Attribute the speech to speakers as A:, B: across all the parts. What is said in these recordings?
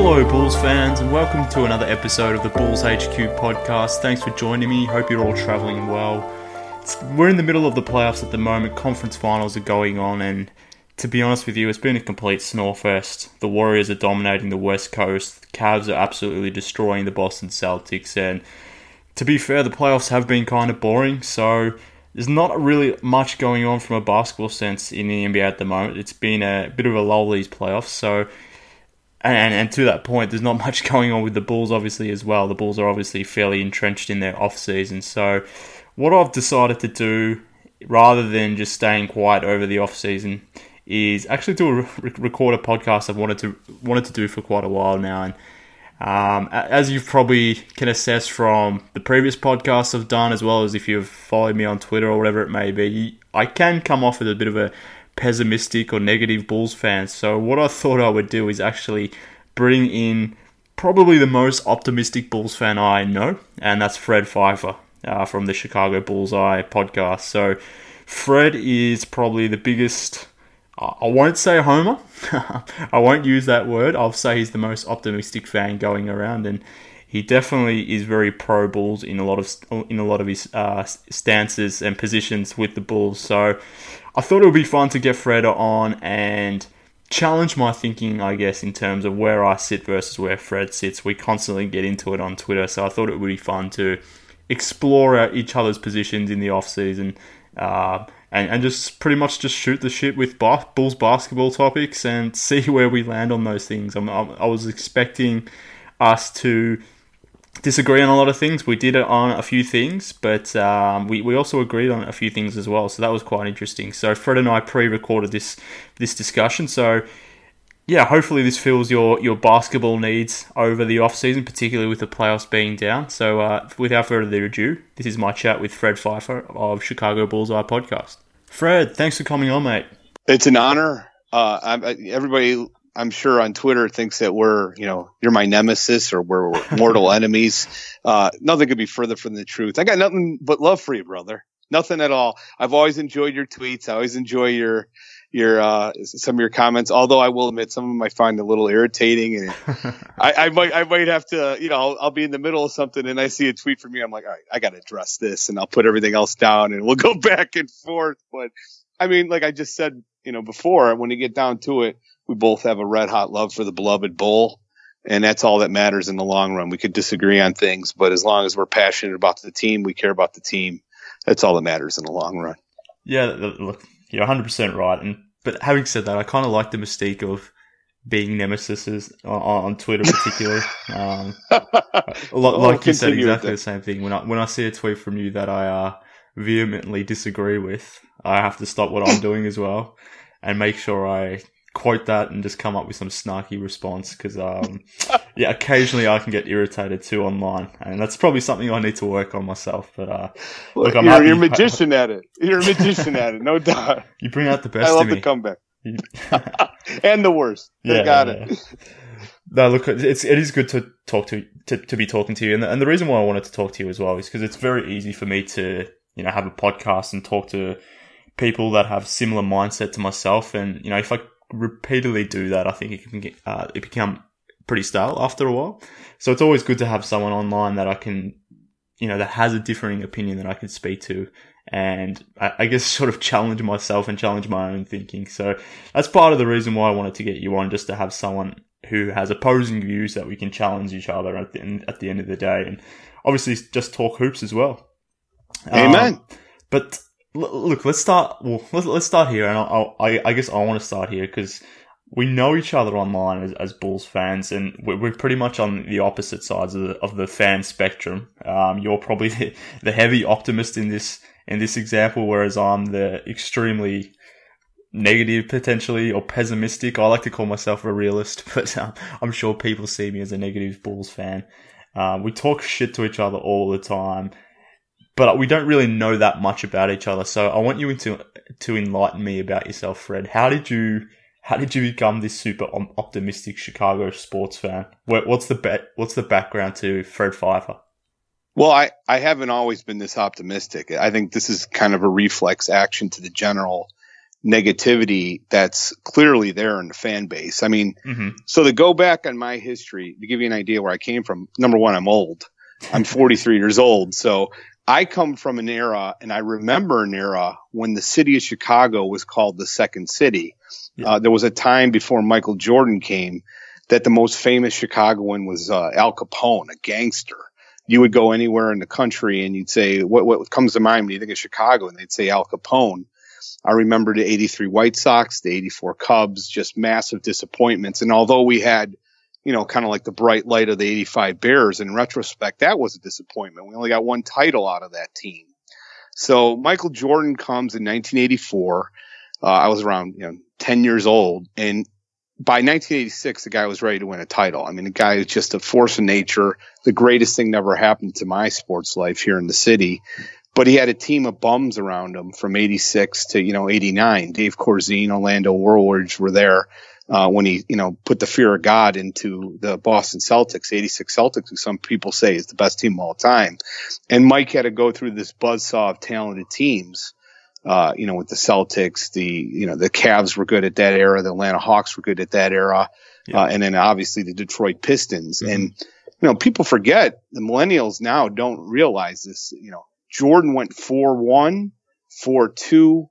A: Hello Bulls fans and welcome to another episode of the Bulls HQ podcast. Thanks for joining me. Hope you're all travelling well. We're in the middle of the playoffs at the moment. Conference finals are going on and to be honest with you, it's been a complete snorefest. The Warriors are dominating the West Coast. The Cavs are absolutely destroying the Boston Celtics, and to be fair, the playoffs have been kind of boring, so there's not really much going on from a basketball sense in the NBA at the moment. It's been a bit of a lull these playoffs, so and to that point, there's not much going on with the Bulls obviously as well. The Bulls are obviously fairly entrenched in their off-season, so what I've decided to do, rather than just staying quiet over the off-season, is actually to record a podcast I've wanted to do for quite a while now. And as you probably can assess from the previous podcasts I've done, as well as if you've followed me on Twitter or whatever it may be, I can come off as a bit of a pessimistic or negative Bulls fan. So what I thought I would do is actually bring in probably the most optimistic Bulls fan I know, and that's Fred Pfeiffer from the Chicago Bullseye podcast. So Fred is probably the biggest, I won't say homer, I won't use that word, I'll say he's the most optimistic fan going around, and he definitely is very pro Bulls in a lot of his stances and positions with the Bulls. So I thought it would be fun to get Fred on and challenge my thinking, I guess, in terms of where I sit versus where Fred sits. We constantly get into it on Twitter, so I thought it would be fun to explore each other's positions in the off-season and just pretty much just shoot the shit with Bulls basketball topics and see where we land on those things. I was expecting us to disagree on a lot of things. We did it on a few things, but we also agreed on a few things as well, so that was quite interesting. So Fred and I pre-recorded this discussion, so yeah, hopefully this fills your basketball needs over the off-season, particularly with the playoffs being down. So without further ado, this is my chat with Fred Pfeiffer of Chicago Bullseye Podcast. Fred, thanks for coming on, mate.
B: It's an honor. Everybody, I'm sure on Twitter thinks that you're my nemesis or we're mortal enemies. Nothing could be further from the truth. I got nothing but love for you, brother. Nothing at all. I've always enjoyed your tweets. I always enjoy your some of your comments, although I will admit some of them I find a little irritating, and I might have to, I'll be in the middle of something and I see a tweet from you. I'm like, all right, I got to address this, and I'll put everything else down and we'll go back and forth. But I mean, like I just said, before, when you get down to it, we both have a red hot love for the beloved Bull, and that's all that matters in the long run. We could disagree on things, but as long as we're passionate about the team, we care about the team. That's all that matters in the long run.
A: Yeah, look, you're 100% right. But having said that, I kind of like the mystique of being nemesises on Twitter, particularly. Like you said, exactly the same thing. When I see a tweet from you that I vehemently disagree with, I have to stop what I'm doing as well and make sure I quote that and just come up with some snarky response, because occasionally I can get irritated too online, and that's probably something I need to work on myself. But look,
B: you're a magician at it. You're a magician at it, no doubt.
A: You bring out the best.
B: I love
A: in
B: the comeback and the worst. Yeah, got it.
A: No, look, it is good to talk to be talking to you, and the reason why I wanted to talk to you as well is because it's very easy for me to have a podcast and talk to people that have similar mindset to myself, and if I repeatedly do that, I think it can get it become pretty stale after a while. So it's always good to have someone online that I can, that has a differing opinion that I can speak to, and I guess sort of challenge myself and challenge my own thinking. So that's part of the reason why I wanted to get you on, just to have someone who has opposing views that we can challenge each other at the end of the day, and obviously just talk hoops as well.
B: Amen.
A: But look, let's start. Well, let's start here, and I guess I want to start here because we know each other online as Bulls fans, and we're pretty much on the opposite sides of the fan spectrum. You're probably the heavy optimist in this example, whereas I'm the extremely negative, potentially, or pessimistic. I like to call myself a realist, but I'm sure people see me as a negative Bulls fan. We talk shit to each other all the time, but we don't really know that much about each other. So I want you to enlighten me about yourself, Fred. How did you become this super optimistic Chicago sports fan? What's the background to Fred Pfeiffer?
B: Well, I haven't always been this optimistic. I think this is kind of a reflex action to the general negativity that's clearly there in the fan base. I mean, so to go back on my history, to give you an idea where I came from, number one, I'm old. I'm 43 years old. So I come from an era, and I remember an era when the city of Chicago was called the Second City. There was a time before Michael Jordan came that the most famous Chicagoan was Al Capone, a gangster. You would go anywhere in the country and you'd say, what comes to mind when you think of Chicago? And they'd say Al Capone. I remember the 83 White Sox, the 84 Cubs, just massive disappointments. And although we had, kind of like the bright light of the 85 Bears, in retrospect, that was a disappointment. We only got one title out of that team. So Michael Jordan comes in 1984. I was around 10 years old. And by 1986, the guy was ready to win a title. I mean, the guy is just a force of nature, the greatest thing that ever happened to my sports life here in the city. But he had a team of bums around him from 86 to, 89. Dave Corzine, Orlando Woolridge were there when he, put the fear of God into the Boston Celtics, 86 Celtics, who some people say is the best team of all time. And Mike had to go through this buzzsaw of talented teams, with the Celtics, the Cavs were good at that era. The Atlanta Hawks were good at that era. And then obviously the Detroit Pistons. And, people forget, the millennials now don't realize this, Jordan went 4-1, 4-2,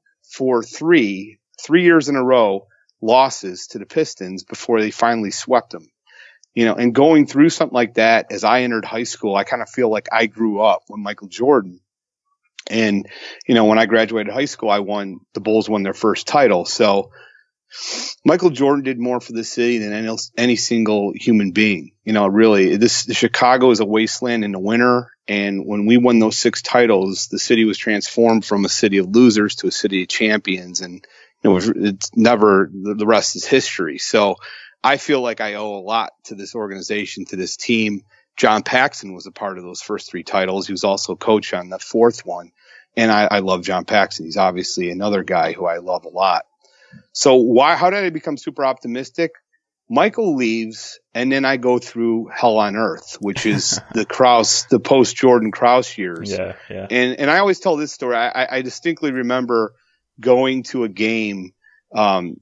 B: 4-3, 3 years in a row, losses to the Pistons before they finally swept them. And going through something like that, as I entered high school, I kind of feel like I grew up with Michael Jordan. And, when I graduated high school, the Bulls won their first title. So Michael Jordan did more for the city than any single human being. Really, Chicago is a wasteland in the winter. And when we won those 6 titles, the city was transformed from a city of losers to a city of champions. And it's never, the rest is history. So I feel like I owe a lot to this organization, to this team. John Paxson was a part of those first 3 titles. He was also coach on the 4th one. And I love John Paxson. He's obviously another guy who I love a lot. So how did I become super optimistic? Michael leaves, and then I go through hell on earth, which is the post-Jordan Krause years.
A: Yeah.
B: And I always tell this story. I distinctly remember going to a game, I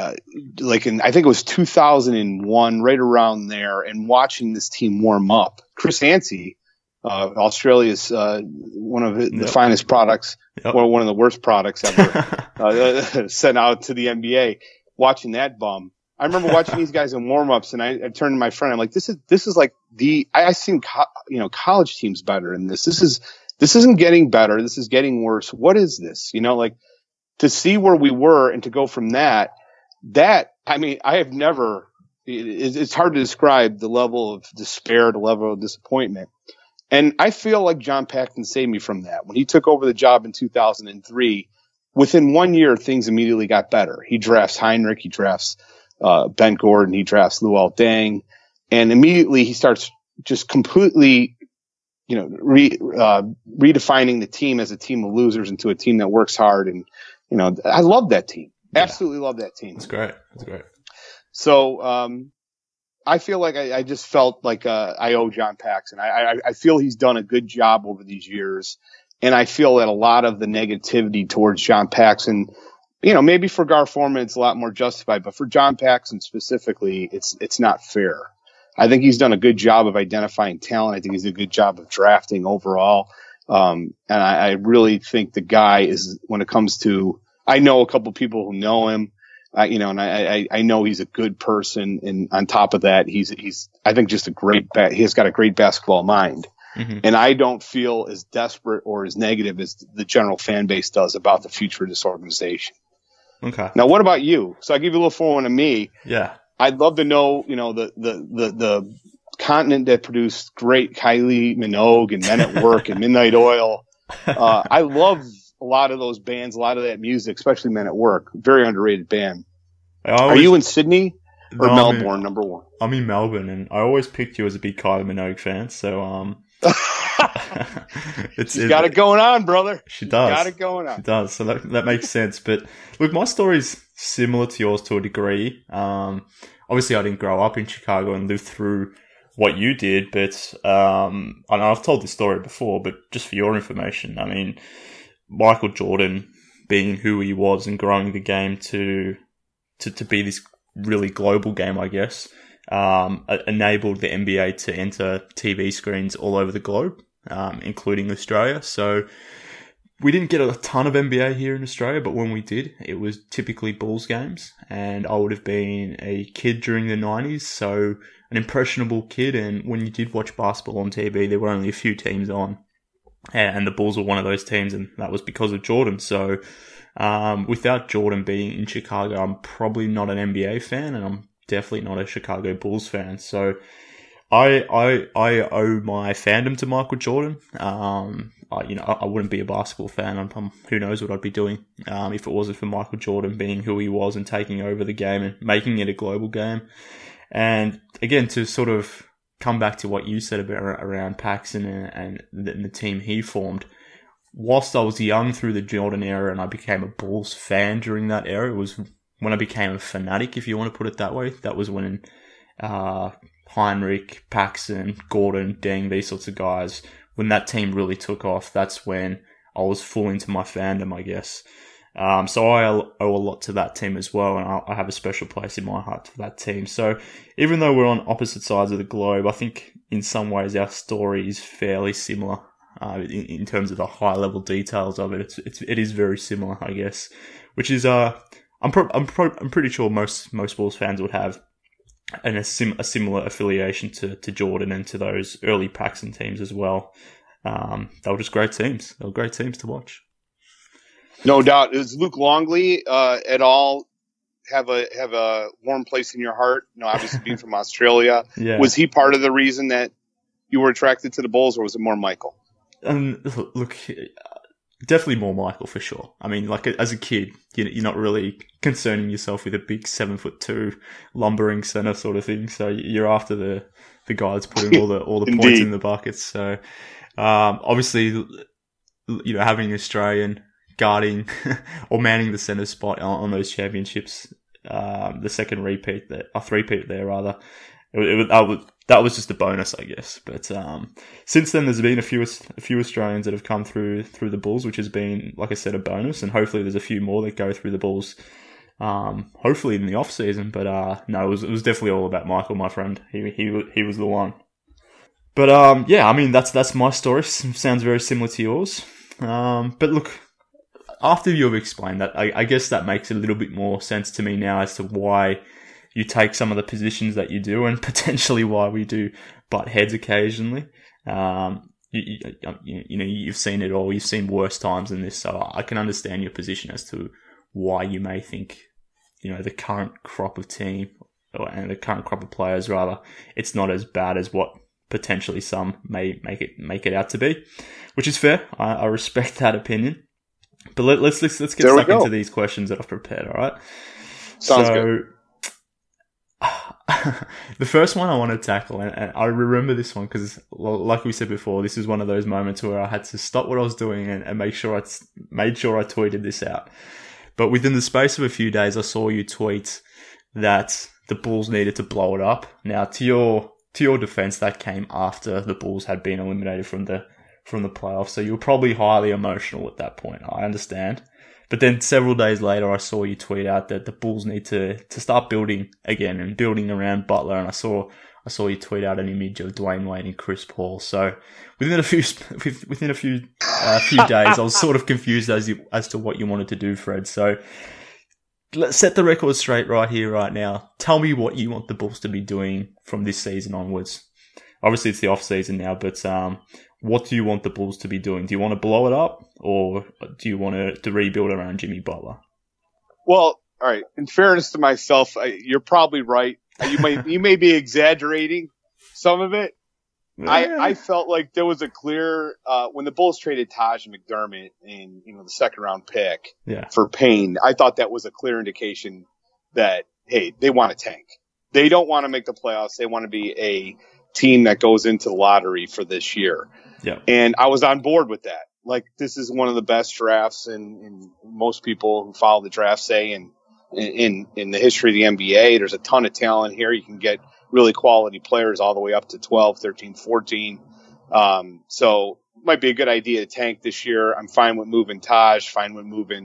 B: think it was 2001, right around there, and watching this team warm up. Chris Anstey, Australia's one of the finest products, or one of the worst products ever sent out to the NBA. Watching that bum, I remember watching these guys in warm-ups, and I turned to my friend. I'm like, this is like I've seen college teams better than this. This isn't getting better. This is getting worse. What is this? To see where we were and to go from that, I have never. It's hard to describe the level of despair, the level of disappointment. And I feel like John Paxson saved me from that. When he took over the job in 2003, within 1 year, things immediately got better. He drafts Heinrich, he drafts Ben Gordon, he drafts Luol Deng, and immediately he starts just completely, redefining the team as a team of losers into a team that works hard. And, I love that team. Absolutely love that team.
A: That's great.
B: So, I feel like I just felt like I owe John Paxson. I feel he's done a good job over these years, and I feel that a lot of the negativity towards John Paxson, maybe for Gar Forman it's a lot more justified, but for John Paxson specifically, it's not fair. I think he's done a good job of identifying talent. I think he's done a good job of drafting overall, and I really think the guy is, when it comes to, I know a couple people who know him. And I know he's a good person, and on top of that, he's I think just he has got a great basketball mind, and I don't feel as desperate or as negative as the general fan base does about the future of this organization.
A: Okay.
B: Now, what about you? So I give you a little forewarning on me.
A: Yeah.
B: I'd love to know, the continent that produced great Kylie Minogue and Men at Work and Midnight Oil. I love a lot of those bands, a lot of that music, especially Men at Work. Very underrated band. Are you in Sydney or Melbourne, number one?
A: I'm in Melbourne, and I always picked you as a big Kylie Minogue fan, so
B: She's got it going on, brother.
A: She does.
B: Got it going on.
A: She does, so that makes sense. But look, my story's similar to yours to a degree. Obviously, I didn't grow up in Chicago and live through what you did, but I know I've told this story before, but just for your information, I mean, Michael Jordan being who he was and growing the game to be this really global game, I guess, enabled the NBA to enter TV screens all over the globe, including Australia. So we didn't get a ton of NBA here in Australia, but when we did, it was typically Bulls games. And I would have been a kid during the 90s, so an impressionable kid. And when you did watch basketball on TV, there were only a few teams on. And the Bulls were one of those teams, and that was because of Jordan. So without Jordan being in Chicago, I'm probably not an NBA fan, and I'm definitely not a Chicago Bulls fan. So I owe my fandom to Michael Jordan. I wouldn't be a basketball fan. Who knows what I'd be doing if it wasn't for Michael Jordan being who he was and taking over the game and making it a global game. And again, to sort of come back to what you said about around Paxson and the team he formed, whilst I was young through the Jordan era and I became a Bulls fan during that era, it was when I became a fanatic, if you want to put it that way. That was when Heinrich, Paxson, Gordon, Deng, these sorts of guys, when that team really took off, that's when I was full into my fandom, I guess. So I owe a lot to that team as well, and I have a special place in my heart for that team. So even though we're on opposite sides of the globe, I think in some ways our story is fairly similar in terms of the high-level details of it. It is very similar, I guess, which is I'm pretty sure most Bulls fans would have a similar affiliation to Jordan and to those early Paxson teams as well. They were just great teams. They were great teams to watch.
B: No doubt. Does Luke Longley at all have a warm place in your heart? Obviously being from Australia.
A: Yeah.
B: Was he part of the reason that you were attracted to the Bulls, or was it more Michael?
A: Look, definitely more Michael for sure. I mean, like as a kid, you're not really concerning yourself with a big 7'2" lumbering center sort of thing. So you're after the guy that's putting all the points in the buckets. So obviously, having an Australian guarding or manning the center spot on those championships, the second repeat there, a three-peat there rather, that was just a bonus, I guess. But since then, there's been a few Australians that have come through the Bulls, which has been, like I said, a bonus. And hopefully, there's a few more that go through the Bulls. Hopefully in the off season. But no, it was definitely all about Michael, my friend. He was the one. But yeah, I mean that's my story. Sounds very similar to yours. But look, after you've explained that, I guess that makes a little bit more sense to me now as to why you take some of the positions that you do, and potentially why we do butt heads occasionally. You've seen it all. You've seen worse times than this, so I can understand your position as to why you may think, the current crop of team and the current crop of players, rather, it's not as bad as what potentially some may make it out to be, which is fair. I respect that opinion. But let's get stuck into these questions that I've prepared. All right.
B: Sounds good.
A: The first one I want to tackle, and I remember this one because, like we said before, this is one of those moments where I had to stop what I was doing and make sure I tweeted this out. But within the space of a few days, I saw you tweet that the Bulls needed to blow it up. Now, to your defense, that came after the Bulls had been eliminated from the playoffs, so you were probably highly emotional at that point. I understand. But then several days later, I saw you tweet out that the Bulls need to start building again and building around Butler. And I saw you tweet out an image of Dwayne Wade and Chris Paul. So within a few days, I was sort of confused as to what you wanted to do, Fred. So let's set the record straight right here, right now. Tell me what you want the Bulls to be doing from this season onwards. Obviously, it's the off season now, but what do you want the Bulls to be doing? Do you want to blow it up, or do you want to rebuild around Jimmy Butler?
B: Well, all right. In fairness to myself, you're probably right. You may be exaggerating some of it. Yeah. I felt like there was a clear when the Bulls traded Taj McDermott in the second round pick for Payne. I thought that was a clear indication that hey, they want to tank. They don't want to make the playoffs. They want to be a team that goes into the lottery for this year.
A: Yeah.
B: And I was on board with that. Like, this is one of the best drafts, and most people who follow the draft say in the history of the NBA. There's a ton of talent here. You can get really quality players all the way up to 12, 13, 14. So it might be a good idea to tank this year. I'm fine with moving Taj, fine with moving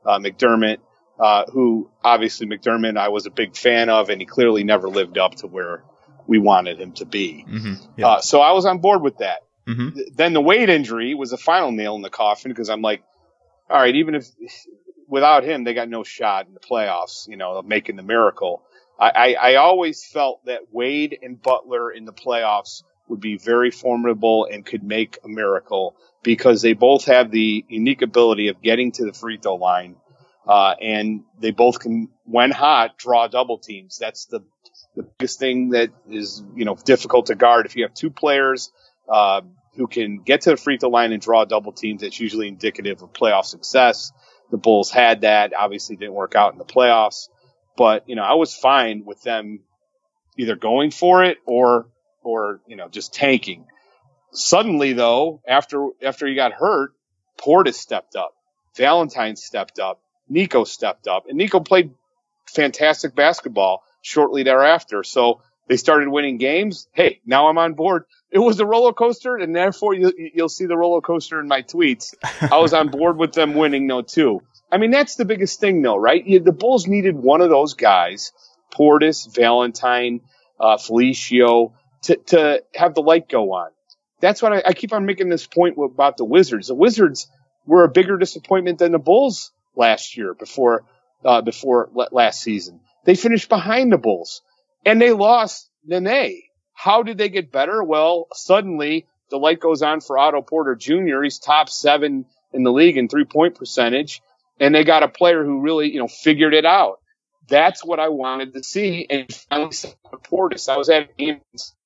B: McDermott, who obviously McDermott I was a big fan of, and he clearly never lived up to where we wanted him to be. So I was on board with that. Then the Wade injury was the final nail in the coffin, because I'm like, all right, even if without him they got no shot in the playoffs, of making the miracle. I always felt that Wade and Butler in the playoffs would be very formidable and could make a miracle, because they both have the unique ability of getting to the free throw line, and they both can, when hot, draw double teams. That's the biggest thing that is, difficult to guard. If you have two players who can get to the free throw line and draw double teams, that's usually indicative of playoff success. The Bulls had that. Obviously didn't work out in the playoffs. But, I was fine with them either going for it or just tanking. Suddenly, though, after he got hurt, Portis stepped up. Valentine stepped up. Nico stepped up. And Nico played fantastic basketball shortly thereafter. So they started winning games. Hey, now I'm on board. It was a roller coaster, and therefore you'll see the roller coaster in my tweets. I was on board with them winning, too. I mean, that's the biggest thing, though, right? The Bulls needed one of those guys, Portis, Valentine, Felicio, to have the light go on. That's what I keep on making this point about the Wizards. The Wizards were a bigger disappointment than the Bulls last year before last season. They finished behind the Bulls, and they lost Nene. How did they get better? Well, suddenly the light goes on for Otto Porter Jr. He's top 7 in the league in 3-point percentage, and they got a player who really, figured it out. That's what I wanted to see, and finally Portis. I was at a game.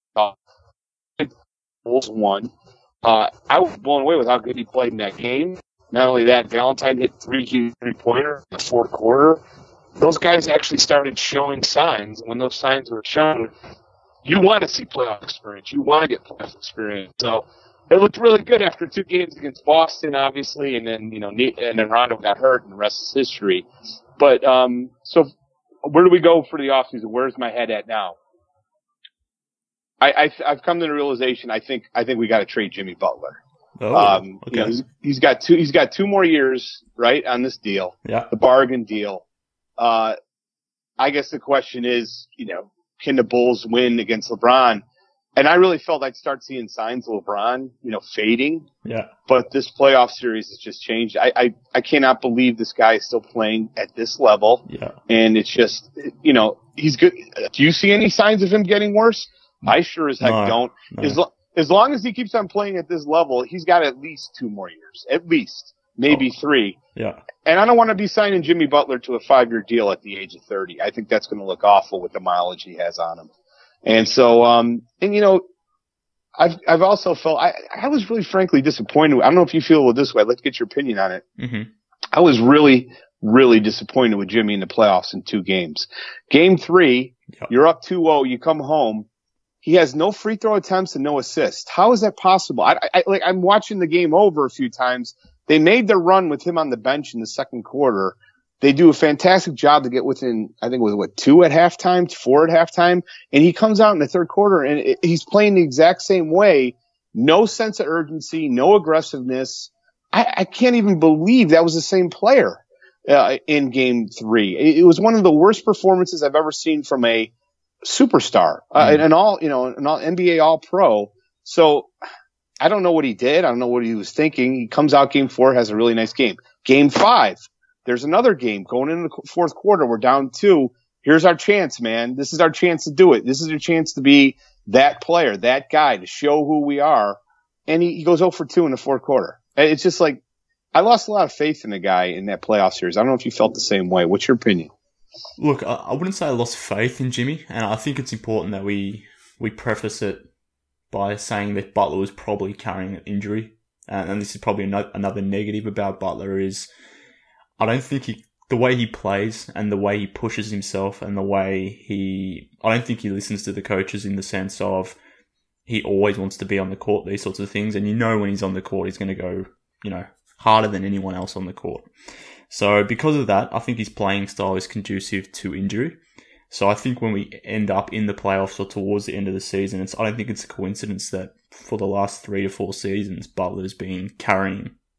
B: Bulls won. I was blown away with how good he played in that game. Not only that, Valentine hit 3 huge 3-pointer in the fourth quarter. Those guys actually started showing signs. When those signs were shown, you want to see playoff experience. You want to get playoff experience. So it looked really good after 2 games against Boston, obviously, and then and then Rondo got hurt, and the rest is history. But so where do we go for the offseason? Where's my head at now? I've come to the realization. I think we got to trade Jimmy Butler.
A: Oh, okay.
B: He's got 2 more years, right, on this deal.
A: Yeah.
B: The bargain deal. I guess the question is, can the Bulls win against LeBron? And I really felt I'd start seeing signs of LeBron, fading.
A: Yeah.
B: But this playoff series has just changed. I cannot believe this guy is still playing at this level.
A: Yeah.
B: And it's just, he's good. Do you see any signs of him getting worse? I sure as heck don't. No. As long as he keeps on playing at this level, he's got at least 2 more years. At least. Maybe 3.
A: Yeah. And
B: I don't want to be signing Jimmy Butler to a 5-year deal at the age of 30. I think that's going to look awful with the mileage he has on him. And so, I've also felt, I was really frankly disappointed. I don't know if you feel this way. Let's get your opinion on it.
A: Mm-hmm.
B: I was really, really disappointed with Jimmy in the playoffs in 2 games. Game 3, You're up 2-0, you come home. He has no free throw attempts and no assists. How is that possible? I'm watching the game over a few times. They made their run with him on the bench in the second quarter. They do a fantastic job to get within, I think it was 2 at halftime, 4 at halftime. And he comes out in the third quarter and he's playing the exact same way. No sense of urgency, no aggressiveness. I can't even believe that was the same player, in game 3. It was one of the worst performances I've ever seen from a superstar, an all NBA all pro. So I don't know what he did. I don't know what he was thinking. He comes out game 4, has a really nice game. Game 5, there's another game going into the fourth quarter. We're down 2. Here's our chance, man. This is our chance to do it. This is your chance to be that player, that guy, to show who we are. And he goes 0 for 2 in the fourth quarter. It's just like, I lost a lot of faith in the guy in that playoff series. I don't know if you felt the same way. What's your opinion?
A: Look, I wouldn't say I lost faith in Jimmy, and I think it's important that we preface it by saying that Butler was probably carrying an injury, and this is probably another negative about Butler is I don't think the way he plays and the way he pushes himself and the way I don't think he listens to the coaches in the sense of he always wants to be on the court, these sorts of things, and when he's on the court, he's going to go, harder than anyone else on the court. So because of that, I think his playing style is conducive to injury. So I think when we end up in the playoffs or towards the end of the season, I don't think it's a coincidence that for the last 3 to 4 seasons, Butler's been carrying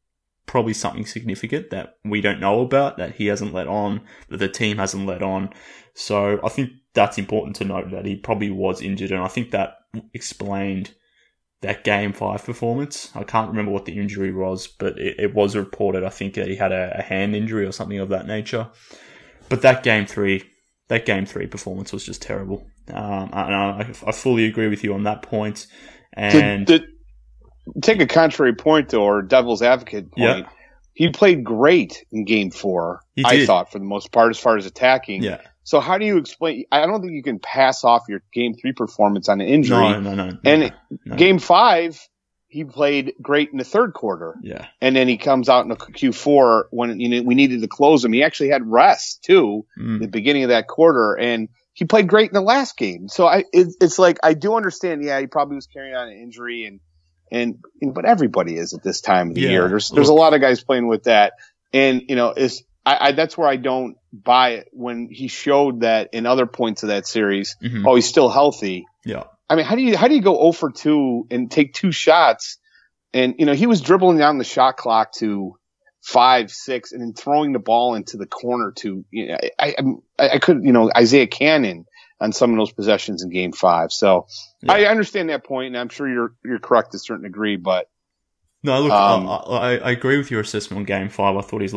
A: probably something significant that we don't know about, that he hasn't let on, that the team hasn't let on. So I think that's important to note, that he probably was injured, and I think that explained that Game 5 performance. I can't remember what the injury was, but it was reported, I think, that he had a hand injury or something of that nature. But that Game 3 performance was just terrible. And I fully agree with you on that point. And
B: take a contrary point, though, or devil's advocate point.
A: Yeah.
B: He played great in Game 4, I thought, for the most part, as far as attacking.
A: Yeah.
B: So how do you explain? I don't think you can pass off your Game 3 performance on an injury.
A: No.
B: And Game 5, he played great in the third quarter.
A: Yeah.
B: And then he comes out in the Q4 when we needed to close him. He actually had rest, too, at the beginning of that quarter. And he played great in the last game. So it's like, I do understand, he probably was carrying on an injury, but everybody is at this time of the year. There's a lot of guys playing with that. And, that's where I don't buy it when he showed that in other points of that series. Mm-hmm. Oh, he's still healthy.
A: Yeah.
B: I mean, how do you go 0 for 2 and take 2 shots? And, he was dribbling down the shot clock to 5, 6 and then throwing the ball into the corner to, I could, Isaiah Cannon on some of those possessions in Game 5. So yeah. I understand that point, and I'm sure you're correct to a certain degree, but.
A: No, look, I agree with your assessment on Game 5. I thought his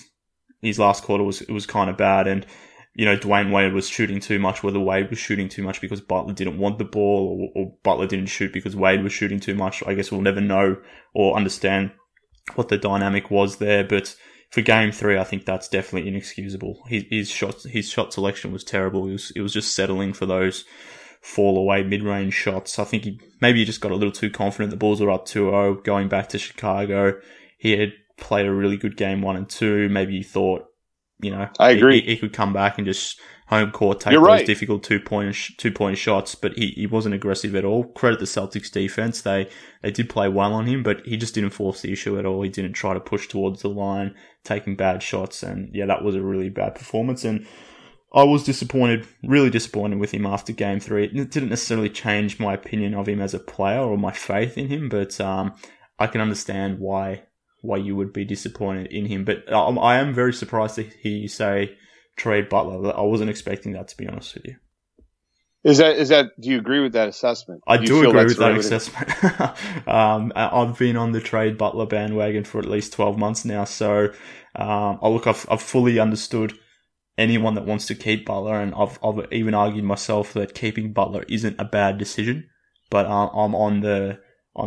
A: last quarter was kind of bad, and Dwayne Wade was shooting too much, whether Wade was shooting too much because Butler didn't want the ball, or Butler didn't shoot because Wade was shooting too much. I guess we'll never know or understand what the dynamic was there, but for Game 3, I think that's definitely inexcusable. His shot selection was terrible. It was just settling for those fall away mid-range shots. I think he just got a little too confident. The Bulls were up 2-0 going back to Chicago. He had played a really good Game 1 and 2. Maybe he thought,
B: I agree.
A: He could come back and just home court take those difficult two-point shots, but he wasn't aggressive at all. Credit the Celtics defense. They did play well on him, but he just didn't force the issue at all. He didn't try to push towards the line, taking bad shots, and that was a really bad performance. And I was really disappointed with him after Game 3. It didn't necessarily change my opinion of him as a player or my faith in him, but I can understand why you would be disappointed in him. But I am very surprised to hear you say trade Butler. I wasn't expecting that, to be honest with you.
B: Is that? Do you agree with that assessment?
A: I do agree with that assessment. I've been on the trade Butler bandwagon for at least 12 months now. So, I've fully understood anyone that wants to keep Butler, and I've even argued myself that keeping Butler isn't a bad decision. But I'm on the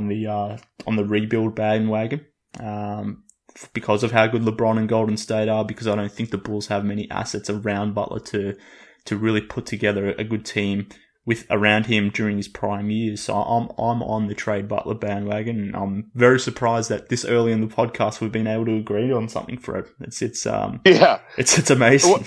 A: rebuild bandwagon. Because of how good LeBron and Golden State are, because I don't think the Bulls have many assets around Butler to really put together a good team around him during his prime years. So I'm on the trade Butler bandwagon, and I'm very surprised that this early in the podcast we've been able to agree on something, Fred. It's amazing.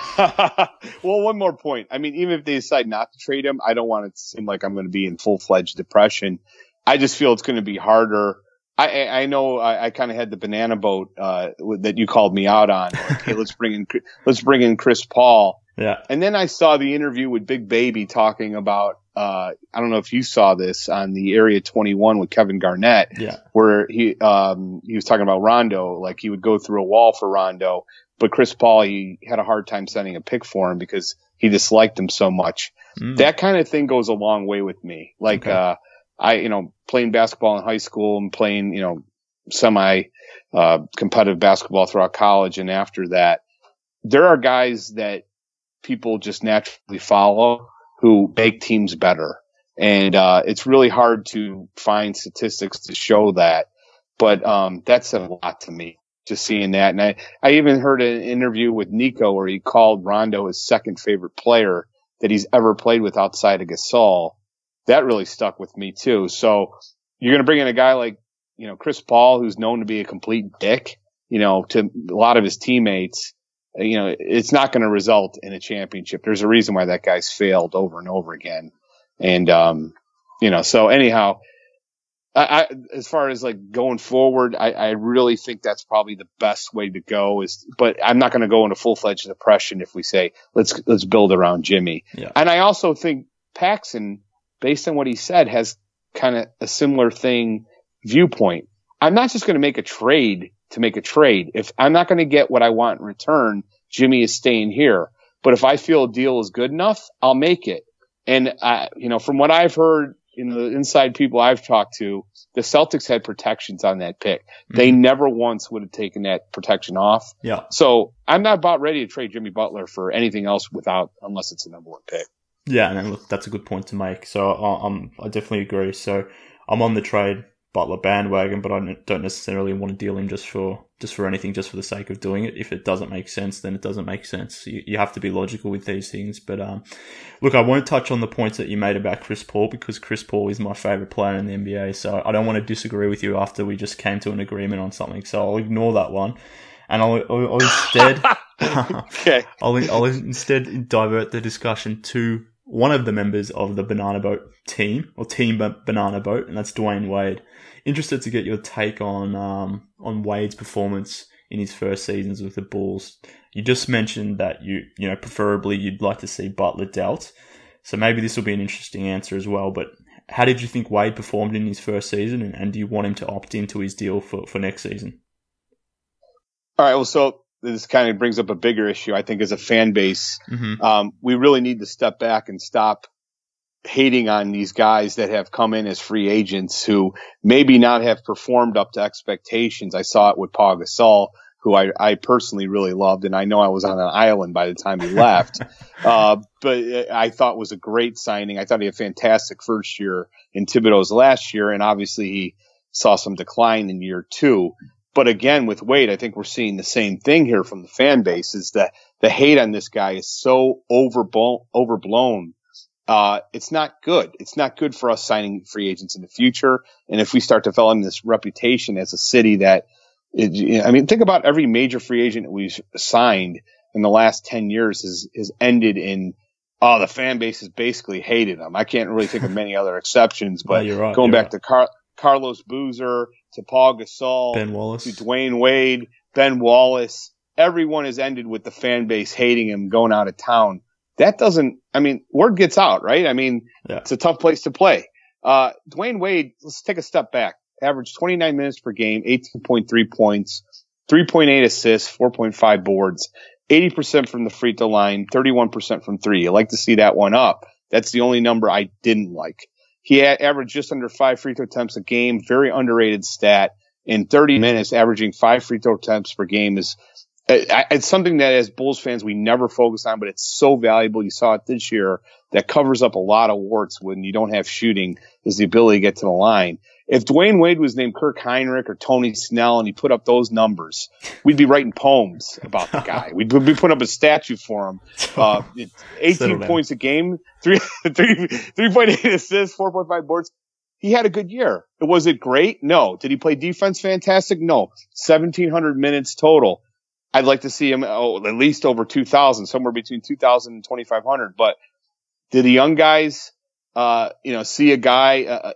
B: Well, one more point. I mean, even if they decide not to trade him, I don't want it to seem like I'm going to be in full-fledged depression. I just feel it's going to be harder. I know I kind of had the banana boat that you called me out on. Like, hey, let's bring in Chris Paul.
A: Yeah.
B: And then I saw the interview with Big Baby talking about I don't know if you saw this on the Area 21 with Kevin Garnett.
A: Yeah.
B: Where he was talking about Rondo, like he would go through a wall for Rondo, but Chris Paul, he had a hard time sending a pick for him because he disliked him so much. That kind of thing goes a long way with me. Like playing basketball in high school and playing, semi competitive basketball throughout college and after that, there are guys that people just naturally follow who make teams better. And it's really hard to find statistics to show that. But that said a lot to me, just seeing that. And I even heard an interview with Nico where he called Rondo his second favorite player that he's ever played with outside of Gasol. That really stuck with me too. So you're going to bring in a guy like, Chris Paul, who's known to be a complete dick, to a lot of his teammates. It's not going to result in a championship. There's a reason why that guy's failed over and over again. And, so anyhow, I as far as like going forward, I really think that's probably the best way to go but I'm not going to go into full-fledged depression if we say, let's build around Jimmy.
A: Yeah.
B: And I also think Paxson, based on what he said, has kind of a similar viewpoint. I'm not just going to make a trade to make a trade. If I'm not going to get what I want in return, Jimmy is staying here. But if I feel a deal is good enough, I'll make it. And, from what I've heard, the inside people I've talked to, the Celtics had protections on that pick. Mm-hmm. They never once would have taken that protection off.
A: Yeah.
B: So I'm not about ready to trade Jimmy Butler for anything else unless it's a number one pick.
A: Yeah, and look, that's a good point to make. So I definitely agree. So I'm on the trade Butler bandwagon, but I don't necessarily want to deal him just for anything, just for the sake of doing it. If it doesn't make sense, then it doesn't make sense. You have to be logical with these things. But look, I won't touch on the points that you made about Chris Paul, because Chris Paul is my favorite player in the NBA. So I don't want to disagree with you after we just came to an agreement on something. So I'll ignore that one, and I'll instead
B: okay.
A: I'll instead divert the discussion to one of the members of the Banana Boat team, or Team Banana Boat, and that's Dwayne Wade. Interested to get your take on Wade's performance in his first seasons with the Bulls. You just mentioned that you preferably you'd like to see Butler dealt, so maybe this will be an interesting answer as well. But how did you think Wade performed in his first season, and do you want him to opt into his deal for next season?
B: All right, well, so this kind of brings up a bigger issue, I think, as a fan base.
A: Mm-hmm.
B: We really need to step back and stop hating on these guys that have come in as free agents who maybe not have performed up to expectations. I saw it with Paul Gasol, who I personally really loved, and I know I was on an island by the time he left. But I thought was a great signing. I thought he had a fantastic first year in Thibodeau's last year, and obviously he saw some decline in year two. But again, with Wade, I think we're seeing the same thing here from the fan base, is that the hate on this guy is so overblown. It's not good. It's not good for us signing free agents in the future. And if we start developing this reputation as a city that, think about every major free agent that we've signed in the last 10 years has ended in, the fan base has basically hated them. I can't really think of many other exceptions, but
A: right,
B: going back to Carlos Boozer, to Paul Gasol,
A: Ben Wallace,
B: to Dwayne Wade, Ben Wallace, everyone has ended with the fan base hating him, going out of town. That doesn't, word gets out, right? It's a tough place to play. Dwayne Wade, let's take a step back. Averaged 29 minutes per game, 18.3 points, 3.8 assists, 4.5 boards, 80% from the free throw line, 31% from three. You like to see that one up. That's the only number I didn't like. He averaged just under 5 free throw attempts a game, very underrated stat. In 30 minutes, averaging 5 free throw attempts per game is, it's something that as Bulls fans we never focus on, but it's so valuable. You saw it this year. That covers up a lot of warts when you don't have shooting, is the ability to get to the line. If Dwayne Wade was named Kirk Heinrich or Tony Snell and he put up those numbers, we'd be writing poems about the guy. We'd be putting up a statue for him. 18 points a game, 3.8 assists, 4.5 boards. He had a good year. Was it great? No. Did he play defense fantastic? No. 1,700 minutes total. I'd like to see him at least over 2,000, somewhere between 2,000 and 2,500. But did the young guys, see a guy,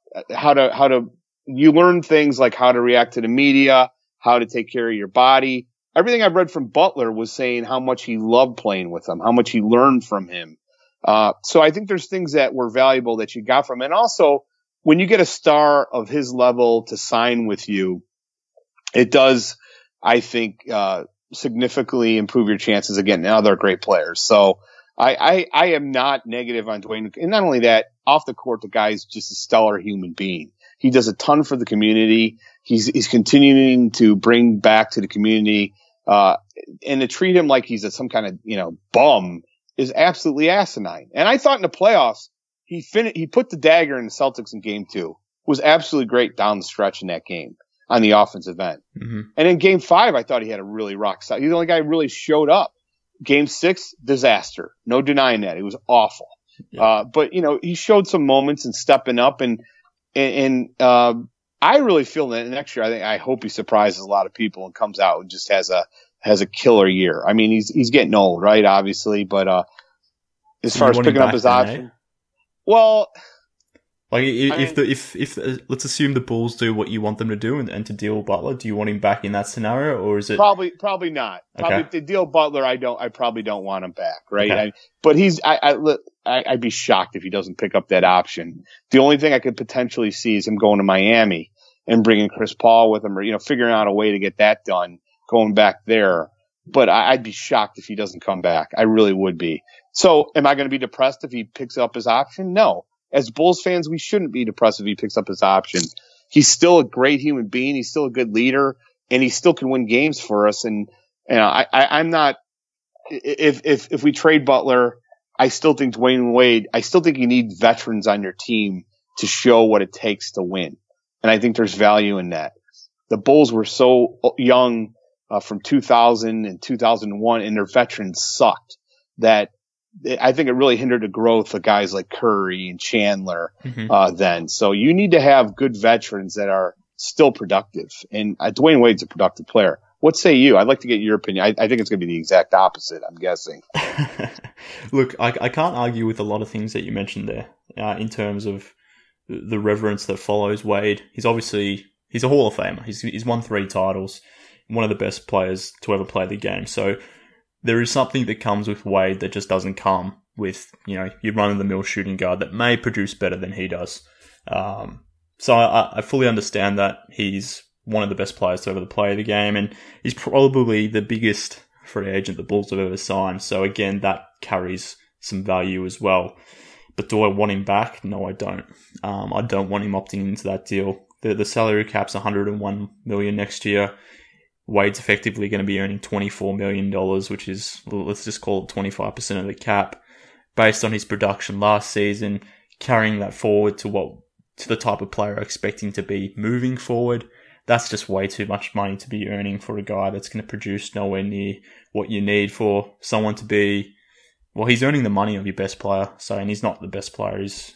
B: you learn things like how to react to the media, how to take care of your body. Everything I've read from Butler was saying how much he loved playing with him, how much he learned from him. So I think there's things that were valuable that you got from him. And also, when you get a star of his level to sign with you, it does, I think, significantly improve your chances of getting other great players. So I am not negative on Dwayne. And not only that, off the court, the guy's just a stellar human being. He does a ton for the community. He's continuing to bring back to the community, and to treat him like he's some kind of, bum is absolutely asinine. And I thought in the playoffs, he put the dagger in the Celtics in game 2. It was absolutely great down the stretch in that game on the offensive end.
A: Mm-hmm.
B: And in game 5, I thought he had a really rock solid. He's the only guy who really showed up. Game 6, disaster. No denying that. It was awful.
A: Yeah.
B: But he showed some moments and stepping up, and I really feel that next year, I hope he surprises a lot of people and comes out and just has a killer year. He's getting old, right? Obviously, but as far as picking up his option, well,
A: like if let's assume the Bulls do what you want them to do and to deal Butler, do you want him back in that scenario, or is it
B: probably not?
A: Okay.
B: Probably if they deal Butler, I probably don't want him back, right?
A: Okay.
B: But I'd be shocked if he doesn't pick up that option. The only thing I could potentially see is him going to Miami. and bringing Chris Paul with him, or, figuring out a way to get that done, going back there. But I'd be shocked if he doesn't come back. I really would be. So am I going to be depressed if he picks up his option? No. As Bulls fans, we shouldn't be depressed if he picks up his option. He's still a great human being. He's still a good leader, and he still can win games for us. And I'm not. If we trade Butler, I still think Dwayne Wade. I still think you need veterans on your team to show what it takes to win, and I think there's value in that. The Bulls were so young from 2000 and 2001, and their veterans sucked that I think it really hindered the growth of guys like Curry and Chandler then. So you need to have good veterans that are still productive, and Dwayne Wade's a productive player. What say you? I'd like to get your opinion. I think it's going to be the exact opposite, I'm guessing.
A: Look, I can't argue with a lot of things that you mentioned there in terms of the reverence that follows Wade. He's a Hall of Famer. He's won 3 titles, one of the best players to ever play the game. So there is something that comes with Wade that just doesn't come with, your run-of-the-mill shooting guard that may produce better than he does. So I fully understand that he's one of the best players to ever play the game, and he's probably the biggest free agent the Bulls have ever signed. So again, that carries some value as well. But do I want him back? No, I don't. I don't want him opting into that deal. The salary cap's $101 million next year. Wade's effectively going to be earning $24 million, which is, let's just call it 25% of the cap, based on his production last season, carrying that forward to the type of player I expect him to be moving forward. That's just way too much money to be earning for a guy that's going to produce nowhere near what you need for someone to be. Well, he's earning the money of your best player, and he's not the best player. He's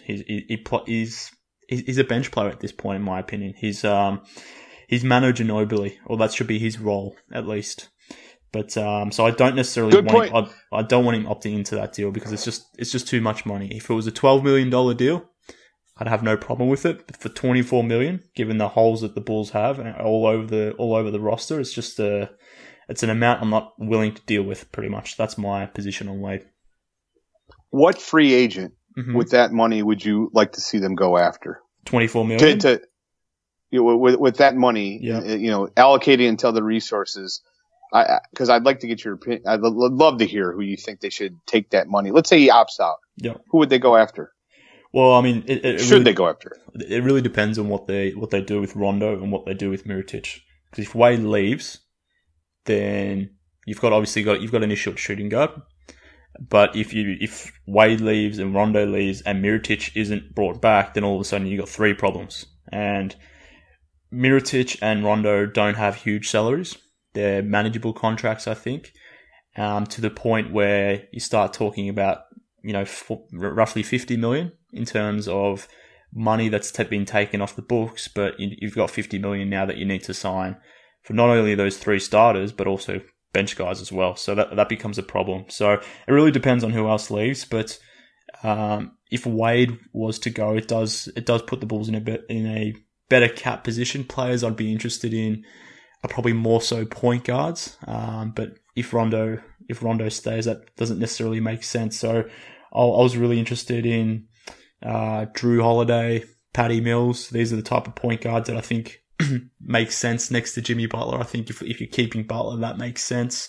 A: a bench player at this point, in my opinion. He's Manu Ginobili, or that should be his role at least. But so I don't necessarily I don't want him opting into that deal because it's just too much money. If it was a $12 million deal, I'd have no problem with it. But for $24 million, given the holes that the Bulls have all over the roster, it's an amount I'm not willing to deal with. Pretty much, that's my position on Wade.
B: What free agent with that money would you like to see them go after?
A: $24 million.
B: With that money, allocating until the resources. Because I'd like to get your opinion. I'd love to hear who you think they should take that money. Let's say he opts out.
A: Yeah.
B: Who would they go after?
A: Well, I mean,
B: they go after?
A: It really depends on what they do with Rondo and what they do with Mirotic. Because if Wade leaves, then you've got an issue at shooting guard. But if Wade leaves and Rondo leaves and Mirotic isn't brought back, then all of a sudden you've got 3 problems. And Mirotic and Rondo don't have huge salaries. They're manageable contracts, I think, to the point where you start talking about, roughly $50 million in terms of money that's been taken off the books, but you've got $50 million now that you need to sign for not only those 3 starters, but also bench guys as well. So that becomes a problem. So it really depends on who else leaves, but if Wade was to go, it does put the Bulls in a better cap position. Players I'd be interested in are probably more so point guards. But if Rondo stays, that doesn't necessarily make sense. So I was really interested in Drew Holiday, Patty Mills. These are the type of point guards that I think makes sense next to Jimmy Butler. I think if you're keeping Butler, that makes sense.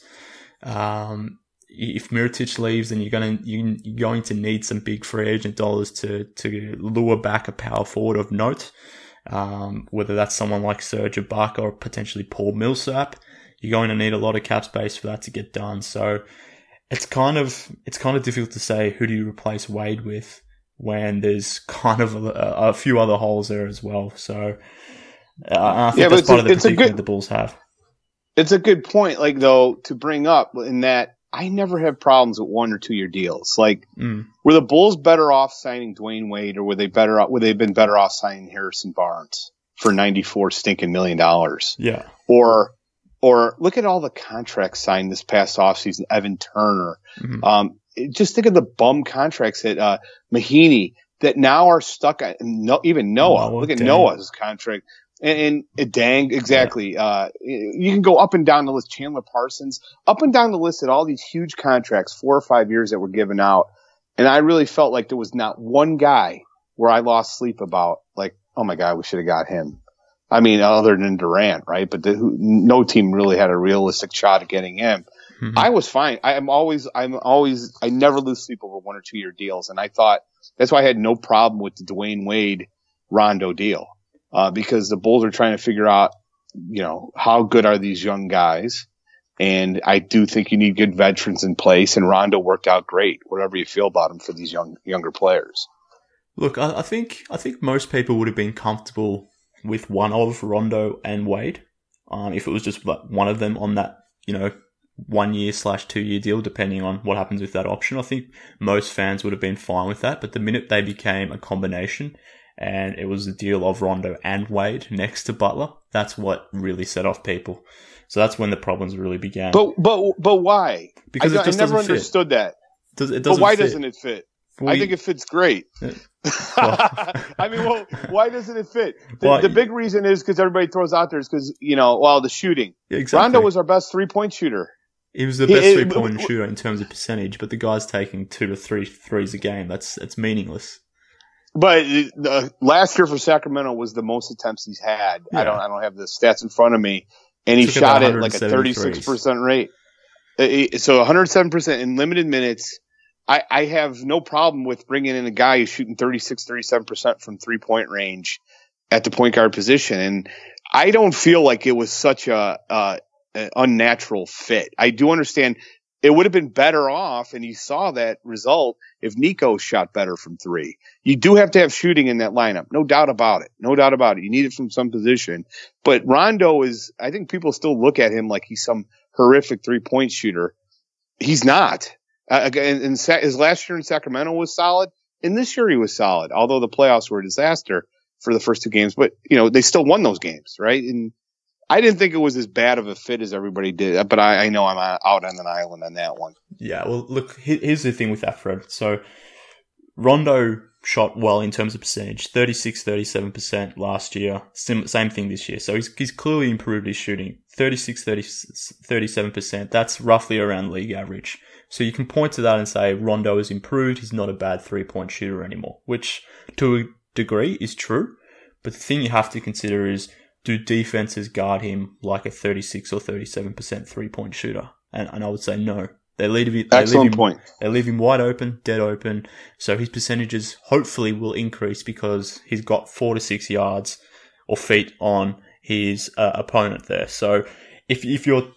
A: If Mirotic leaves, then you're going to need some big free agent dollars to lure back a power forward of note. Whether that's someone like Serge Ibaka or potentially Paul Millsap, you're going to need a lot of cap space for that to get done. So it's kind of difficult to say who do you replace Wade with when there's kind of a few other holes there as well. So I think that's part of the predicament the Bulls have.
B: It's a good point, to bring up in that I never have problems with 1 or 2 year deals. Were the Bulls better off signing Dwayne Wade, or would they been better off signing Harrison Barnes for $94 stinking million?
A: Yeah.
B: Or look at all the contracts signed this past offseason. Evan Turner. Just think of the bum contracts that Mahinmi that now are stuck at. Even Noah. Look at Noah's contract. And Dang, exactly. Yeah. You can go up and down the list. Chandler Parsons, up and down the list at all these huge contracts, 4 or 5 years that were given out. And I really felt like there was not one guy where I lost sleep about, oh my God, we should have got him. I mean, other than Durant, right? But no team really had a realistic shot at getting him. Mm-hmm. I was fine. I never lose sleep over 1 or 2 year deals. And I thought that's why I had no problem with the Dwayne Wade Rondo deal. Because the Bulls are trying to figure out, how good are these young guys? And I do think you need good veterans in place, and Rondo worked out great, whatever you feel about him for these younger players.
A: Look, I think most people would have been comfortable with one of Rondo and Wade, if it was just one of them on that, 1 year / 2 year deal, depending on what happens with that option. I think most fans would have been fine with that, but the minute they became a combination and it was a deal of Rondo and Wade next to Butler, that's what really set off people. So that's when the problems really began.
B: But why?
A: Because I never
B: understood that.
A: It doesn't
B: but why
A: fit.
B: Doesn't it fit? I think it fits great. Why doesn't it fit? The big reason is because everybody throws out there is because, the shooting.
A: Yeah, exactly.
B: Rondo was our best 3-point shooter.
A: He was the best 3-point shooter in terms of percentage, but the guy's taking 2 to 3 threes a game. It's meaningless.
B: But last year for Sacramento was the most attempts he's had. Yeah. I don't have the stats in front of me, and he shot it like a 36% rate. So 107% in limited minutes. I have no problem with bringing in a guy who's shooting 37% from 3-point range at the point guard position, and I don't feel like it was such an unnatural fit. I do understand it would have been better off, and you saw that result, if Nico shot better from 3. You do have to have shooting in that lineup. No doubt about it. You need it from some position. But Rondo I think people still look at him like he's some horrific 3-point shooter. He's not. His last year in Sacramento was solid, and this year he was solid, although the playoffs were a disaster for the first 2 games. But, they still won those games, right? And I didn't think it was as bad of a fit as everybody did, but I know I'm out on an island on that one.
A: Yeah, well, look, here's the thing with that, Fred. So Rondo shot well in terms of percentage, 36-37% last year, same thing this year. So he's clearly improved his shooting, 36-37%. That's roughly around league average. So you can point to that and say Rondo has improved. He's not a bad 3-point shooter anymore, which to a degree is true. But the thing you have to consider is, do defenses guard him like a 36 or 37% 3-point shooter? And I would say no. They leave him wide open, dead open. So his percentages hopefully will increase because he's got 4 to 6 yards or feet on his opponent there. So if the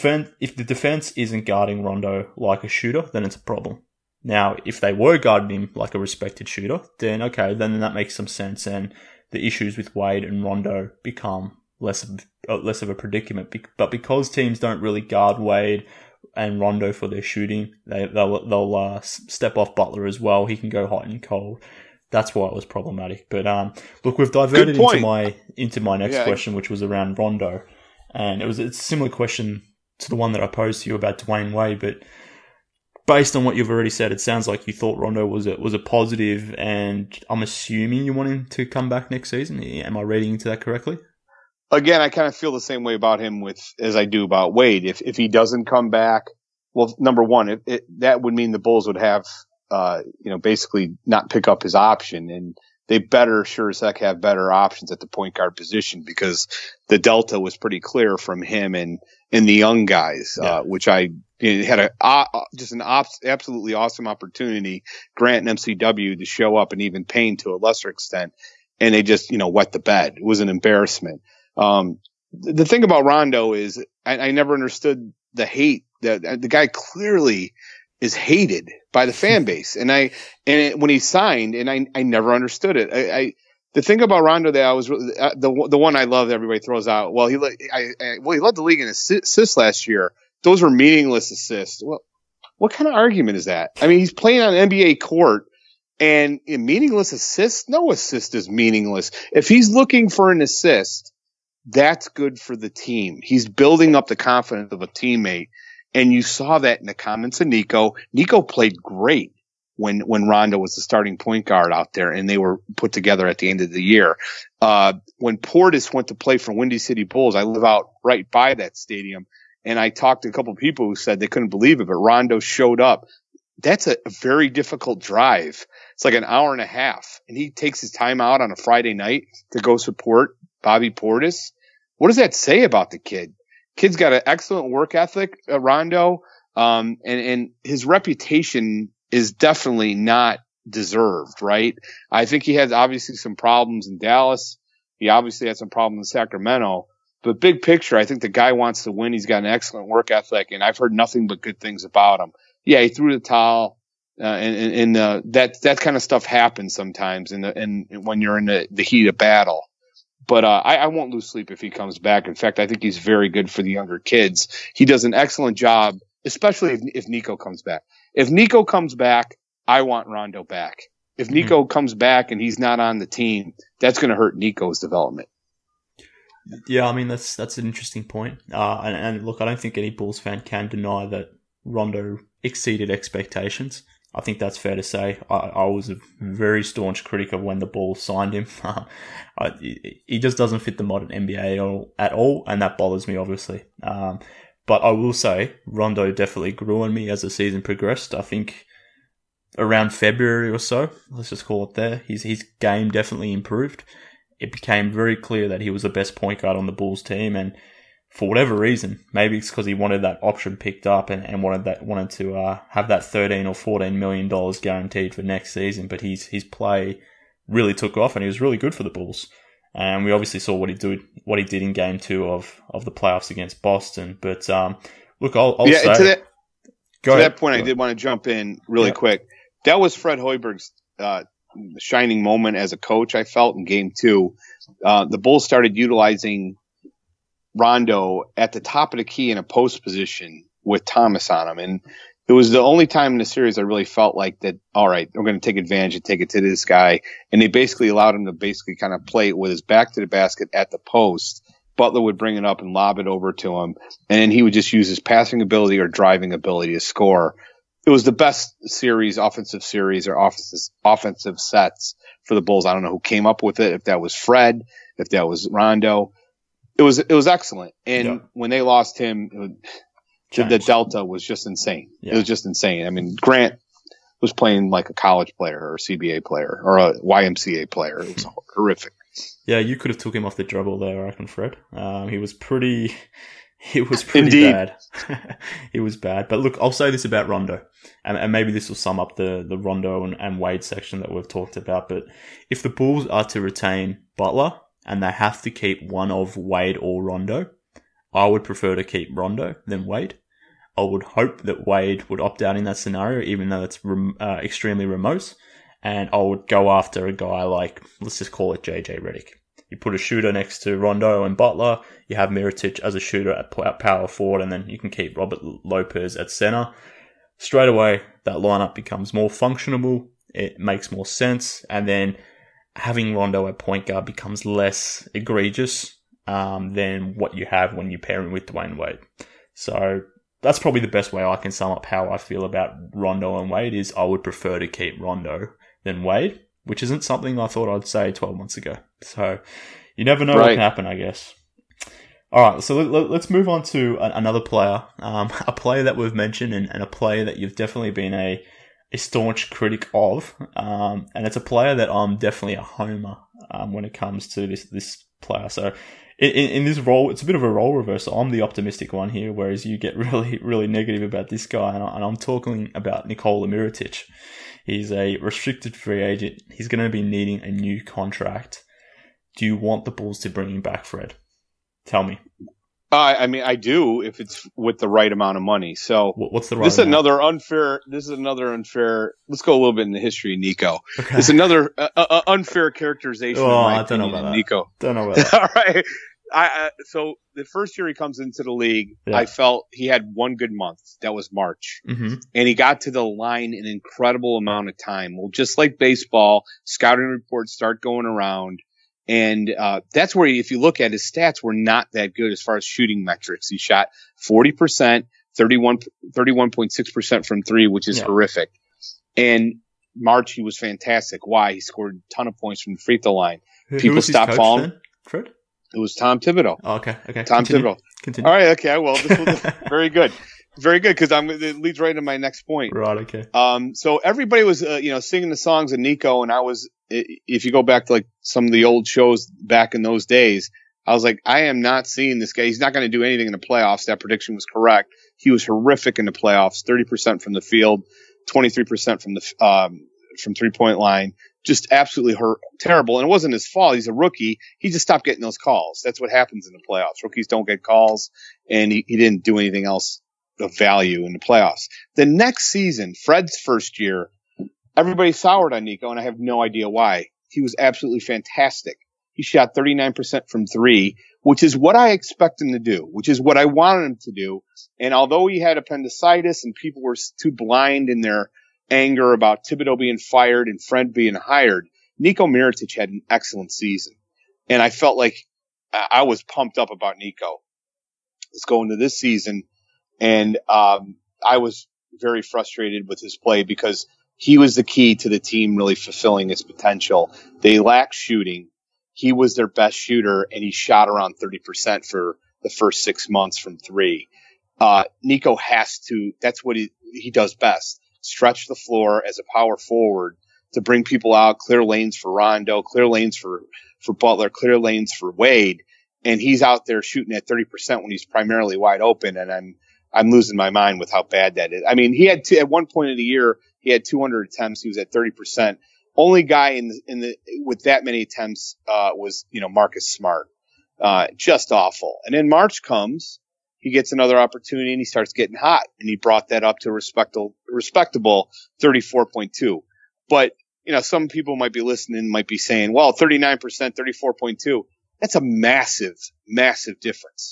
A: defense isn't guarding Rondo like a shooter, then it's a problem. Now, if they were guarding him like a respected shooter, then okay, then that makes some sense, and the issues with Wade and Rondo become less of a predicament. But because teams don't really guard Wade and Rondo for their shooting, they'll step off Butler as well. He can go hot and cold. That's why it was problematic. But look, we've diverted into my next question, which was around Rondo, and it's a similar question to the one that I posed to you about Dwayne Wade, but based on what you've already said, it sounds like you thought Rondo was a positive, and I'm assuming you want him to come back next season. Am I reading into that correctly?
B: Again, I kind of feel the same way about him as I do about Wade. If he doesn't come back, well, number one, that would mean the Bulls would have, basically not pick up his option, and they better sure as heck have better options at the point guard position, because the delta was pretty clear from him and the young guys, which I had just an absolutely awesome opportunity, Grant and MCW, to show up, and even Payne to a lesser extent, and they just wet the bed. It was an embarrassment. The thing about Rondo is I never understood the hate that the guy clearly is hated by the fan base. When he signed, and I never understood it. The thing about Rondo that I was the one I love that everybody throws out. Well, he led the league in assists last year. Those were meaningless assists. Well, what kind of argument is that? I mean, he's playing on an NBA court, and in meaningless assists, no assist is meaningless. If he's looking for an assist, that's good for the team. He's building up the confidence of a teammate. And you saw that in the comments of Nico. Nico played great when Rondo was the starting point guard out there, and they were put together at the end of the year. When Portis went to play for Windy City Bulls, I live out right by that stadium, and I talked to a couple of people who said they couldn't believe it, but Rondo showed up. That's a very difficult drive. It's like an hour and a half, and he takes his time out on a Friday night to go support Bobby Portis. What does that say about the kid? Kid's got an excellent work ethic, Rondo, and his reputation is definitely not deserved, right? I think he has obviously some problems in Dallas. He obviously had some problems in Sacramento. But big picture, I think the guy wants to win. He's got an excellent work ethic, and I've heard nothing but good things about him. Yeah, he threw the towel, and that kind of stuff happens sometimes, and when you're in the heat of battle. But I won't lose sleep if he comes back. In fact, I think he's very good for the younger kids. He does an excellent job, especially if Nico comes back. If Nico comes back, I want Rondo back. If Nico comes back and he's not on the team, that's going to hurt Nico's development.
A: Yeah, I mean, that's an interesting point. And look, I don't think any Bulls fan can deny that Rondo exceeded expectations. I think that's fair to say. I was a very staunch critic of when the Bulls signed him. He just doesn't fit the modern NBA at all, and that bothers me, obviously. But I will say, Rondo definitely grew on me as the season progressed. I think around February or so, let's just call it there, his game definitely improved. It became very clear that he was the best point guard on the Bulls team, and for whatever reason, maybe it's because he wanted that option picked up and wanted to have that $13 or $14 million guaranteed for next season. But his play really took off, and he was really good for the Bulls. And we obviously saw what he did in Game 2 of the playoffs against Boston. But look, I'll say
B: to that point, I did want to jump in really quick. That was Fred Hoiberg's shining moment as a coach. I felt in Game 2, the Bulls started utilizing Rondo at the top of the key in a post position with Thomas on him. And it was the only time in the series I really felt like that, all right, we're going to take advantage and take it to this guy. And they basically allowed him to basically kind of play it with his back to the basket at the post. Butler would bring it up and lob it over to him. And then he would just use his passing ability or driving ability to score. It was the best offensive series or offensive sets for the Bulls. I don't know who came up with it, if that was Fred, if that was Rondo. It was excellent. And when they lost him, the delta was just insane. Yeah. It was just insane. I mean, Grant was playing like a college player or a CBA player or a YMCA player. It was horrific.
A: Yeah, you could have took him off the dribble there, I reckon, Fred. He was pretty
B: Indeed.
A: bad. He was bad. But look, I'll say this about Rondo, and maybe this will sum up the Rondo and Wade section that we've talked about. But if the Bulls are to retain Butler, and they have to keep one of Wade or Rondo, I would prefer to keep Rondo than Wade. I would hope that Wade would opt out in that scenario, even though it's extremely remote. And I would go after a guy like, let's just call it JJ Redick. You put a shooter next to Rondo and Butler. You have Mirotic as a shooter at power forward, and then you can keep Robert Lopez at center. Straight away, that lineup becomes more functionable. It makes more sense. And then having Rondo at point guard becomes less egregious than what you have when you pair him with Dwayne Wade. So that's probably the best way I can sum up how I feel about Rondo and Wade is I would prefer to keep Rondo than Wade, which isn't something I thought I'd say 12 months ago. So you never know what can happen, I guess. All right, so let's move on to another player, a player that we've mentioned and a player that you've definitely been a staunch critic of, and it's a player that I'm definitely a homer when it comes to this player. So in this role, it's a bit of a role reversal. I'm the optimistic one here, whereas you get really, really negative about this guy, and I'm talking about Nikola Mirotic. He's a restricted free agent. He's going to be needing a new contract. Do you want the Bulls to bring him back, Fred? Tell me.
B: I mean, I do if it's with the right amount of money. So
A: what's the right
B: this is
A: amount?
B: This is another unfair. Let's go a little bit in the history of Nico. Okay. It's another unfair characterization.
A: I don't know about that.
B: Nico.
A: Don't know about that.
B: All right. So the first year he comes into the league, I felt he had one good month. That was March.
A: Mm-hmm.
B: And he got to the line an incredible amount of time. Well, just like baseball, scouting reports start going around. And that's where, if you look at his stats, were not that good as far as shooting metrics. He shot 40%, 31.6% from three, which is horrific. And March, he was fantastic. Why? He scored a ton of points from the free throw line. People stopped falling.
A: Then, Fred?
B: It was Tom Thibodeau.
A: Oh, okay.
B: Tom Thibodeau.
A: Continue.
B: All right. Okay. Well, this was very good. Very good, because it leads right into my next point.
A: Right. Okay.
B: So everybody was, singing the songs of Nico, and I was if you go back to like some of the old shows back in those days, I was like, I am not seeing this guy. He's not going to do anything in the playoffs. That prediction was correct. He was horrific in the playoffs, 30% from the field, 23% from the from 3-point line. Just absolutely terrible. And it wasn't his fault. He's a rookie. He just stopped getting those calls. That's what happens in the playoffs. Rookies don't get calls, and he didn't do anything else of value in the playoffs. The next season, Fred's first year, everybody soured on Nico, and I have no idea why. He was absolutely fantastic. He shot 39% from three, which is what I expect him to do, which is what I wanted him to do. And although he had appendicitis and people were too blind in their anger about Thibodeau being fired and Fred being hired, Nico Mirotic had an excellent season. And I felt like I was pumped up about Nico. Let's go into this season. And I was very frustrated with his play because he was the key to the team really fulfilling its potential. They lacked shooting. He was their best shooter, and he shot around 30% for the first 6 months from three. Nico has to, that's what he does best, stretch the floor as a power forward to bring people out, clear lanes for Rondo, clear lanes for Butler, clear lanes for Wade. And he's out there shooting at 30% when he's primarily wide open. And I'm losing my mind with how bad that is. I mean, he had at one point of the year, he had 200 attempts. He was at 30%. Only guy with that many attempts was, Marcus Smart. Just awful. And then March comes, he gets another opportunity and he starts getting hot, and he brought that up to respectable 34.2. But, some people might be listening, might be saying, well, 39%, 34.2, that's a massive, massive difference.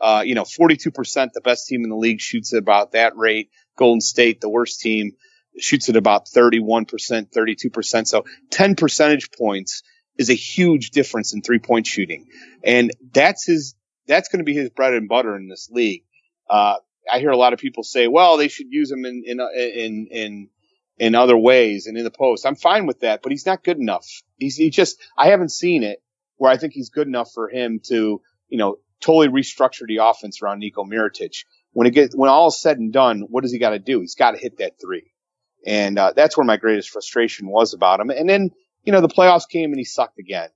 B: 42%, the best team in the league, shoots at about that rate. Golden State, the worst team, shoots at about 31%, 32%. So 10 percentage points is a huge difference in 3-point shooting. And that's going to be his bread and butter in this league. I hear a lot of people say, well, they should use him in other ways and in the post. I'm fine with that, but he's not good enough. I haven't seen it where I think he's good enough for him to, totally restructure the offense around Nico Mirotic. When all is said and done, what does he got to do? He's got to hit that three. And that's where my greatest frustration was about him. And then, the playoffs came and he sucked again.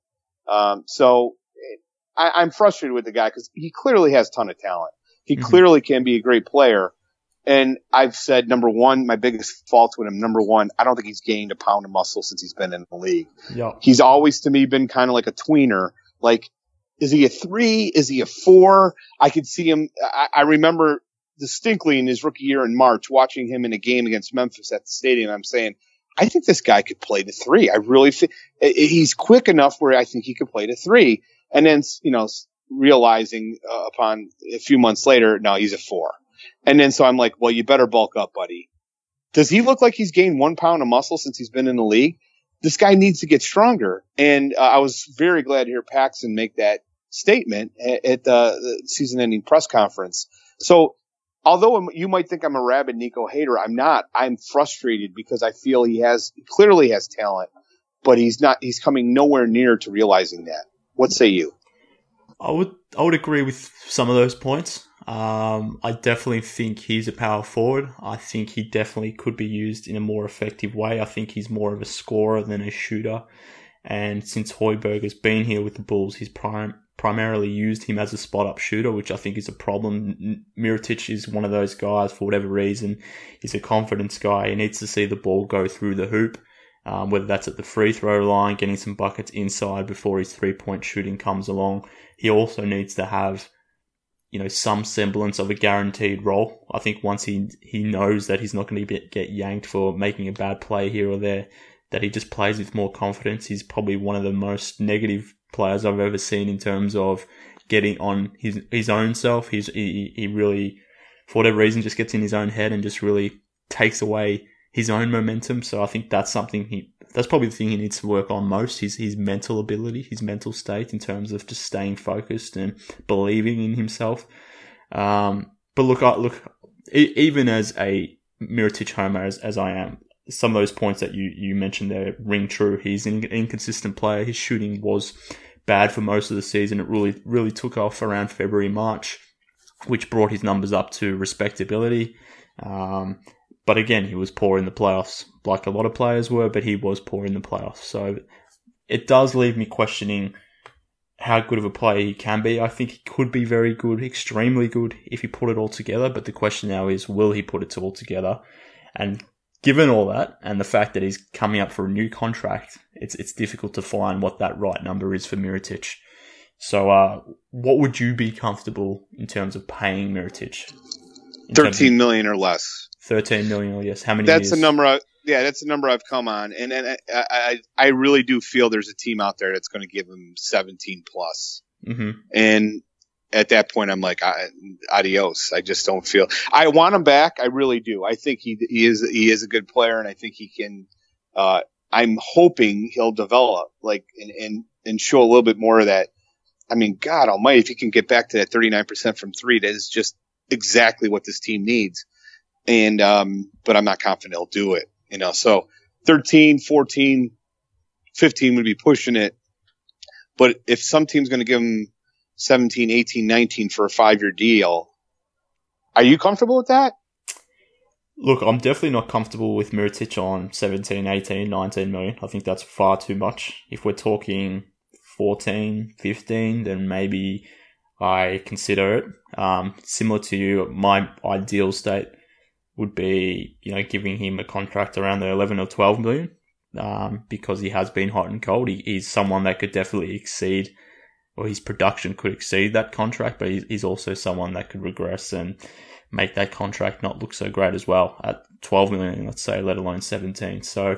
B: So I'm frustrated with the guy because he clearly has a ton of talent. He clearly can be a great player. And I've said, number one, my biggest fault with him, number one, I don't think he's gained a pound of muscle since he's been in the league.
A: Yep.
B: He's always, to me, been kind of like a tweener. Like, is he a 3? Is he a 4? I could see him. I remember distinctly in his rookie year in March, watching him in a game against Memphis at the stadium. I'm saying, I think this guy could play the 3. I really think he's quick enough where I think he could play the 3. And then, realizing upon a few months later, no, he's a 4. And then so I'm like, well, you better bulk up, buddy. Does he look like he's gained 1 pound of muscle since he's been in the league? This guy needs to get stronger. And I was very glad to hear Paxson make that statement at the season-ending press conference. So although you might think I'm a rabid Nico hater, I'm not. I'm frustrated because I feel he clearly has talent, but he's coming nowhere near to realizing that. What say you?
A: I would agree with some of those points. I definitely think he's a power forward. I think he definitely could be used in a more effective way. I think he's more of a scorer than a shooter. And since Hoiberg has been here with the Bulls, he's primarily used him as a spot-up shooter, which I think is a problem. Mirotic is one of those guys, for whatever reason. He's a confidence guy. He needs to see the ball go through the hoop, whether that's at the free throw line, getting some buckets inside before his 3-point shooting comes along. He also needs to have, some semblance of a guaranteed role. I think once he knows that he's not going to get yanked for making a bad play here or there, that he just plays with more confidence. He's probably one of the most negative players I've ever seen in terms of getting on his own self. He really, for whatever reason, just gets in his own head and just really takes away his own momentum. So I think that's that's probably the thing he needs to work on most, his mental ability, his mental state in terms of just staying focused and believing in himself. But look, even as a Mirotic homer as I am, some of those points that you mentioned there ring true. He's an inconsistent player. His shooting was bad for most of the season. It really took off around February, March, which brought his numbers up to respectability. But again, he was poor in the playoffs, like a lot of players were, but he was poor in the playoffs. So it does leave me questioning how good of a player he can be. I think he could be very good, extremely good, if he put it all together. But the question now is, will he put it all together? And given all that, and the fact that he's coming up for a new contract, it's difficult to find what that right number is for Mirotic. So, what would you be comfortable in terms of paying Mirotic?
B: 13 million or less.
A: 13 million or less. How many
B: That's
A: years?
B: the number. That's the number I've come on, and I really do feel there's a team out there that's going to give him 17 plus.
A: Mm-hmm.
B: And at that point, I'm like, adios. I just don't feel. I want him back. I really do. I think he is a good player, and I think he can. I'm hoping he'll develop and show a little bit more of that. I mean, God Almighty, if he can get back to that 39% from three, that is just exactly what this team needs. And but I'm not confident he'll do it. So 13, 14, 15 would be pushing it. But if some team's going to give him 17, 18, 19 for a 5-year deal, are you comfortable with that?
A: Look, I'm definitely not comfortable with Mirotic on 17, 18, 19 million. I think that's far too much. If we're talking 14, 15, then maybe I consider it. Similar to you, my ideal state would be, giving him a contract around the 11 or 12 million, because he has been hot and cold. He's someone that could definitely exceed, or his production could exceed that contract, but he's also someone that could regress and make that contract not look so great as well at 12 million, let's say, let alone 17. So,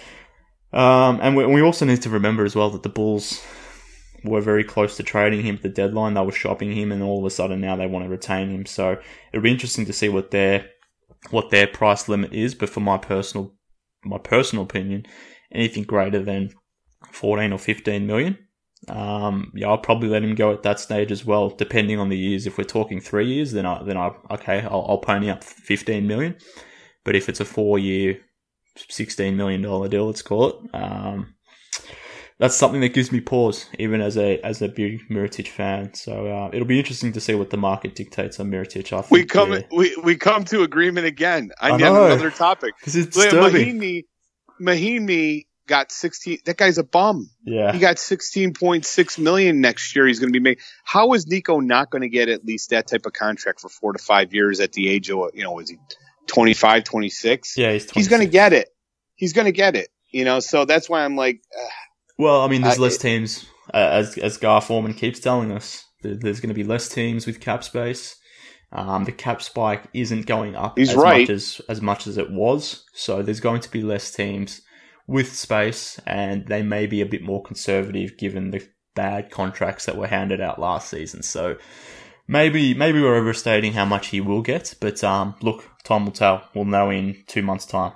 A: and we also need to remember as well that the Bulls were very close to trading him at the deadline. They were shopping him, and all of a sudden now they want to retain him. So it'll be interesting to see what their price limit is. But for my personal opinion, anything greater than 14 or 15 million, I'll probably let him go at that stage as well, depending on the years. If we're talking 3 years, then I'll pony up 15 million. But if it's a 4-year, $16 million deal, let's call it, that's something that gives me pause, even as a big Mirotic fan. So it'll be interesting to see what the market dictates on Mirotic. I think
B: we come to agreement again. I have
A: know,
B: another topic.
A: Because it's disturbing.
B: Mahinmi got 16. That guy's a bum.
A: Yeah,
B: he got 16.6 million next year. He's going to be made. How is Nico not going to get at least that type of contract for 4 to 5 years at the age of is he 25, 26?
A: Yeah, he's
B: going to get it. He's going to get it. So that's why I'm like.
A: Well, I mean, there's less teams, as Gar Foreman keeps telling us. There's going to be less teams with cap space. The cap spike isn't going up as much as it was. So there's going to be less teams with space, and they may be a bit more conservative given the bad contracts that were handed out last season. So maybe we're overstating how much he will get. But look, time will tell. We'll know in 2 months' time.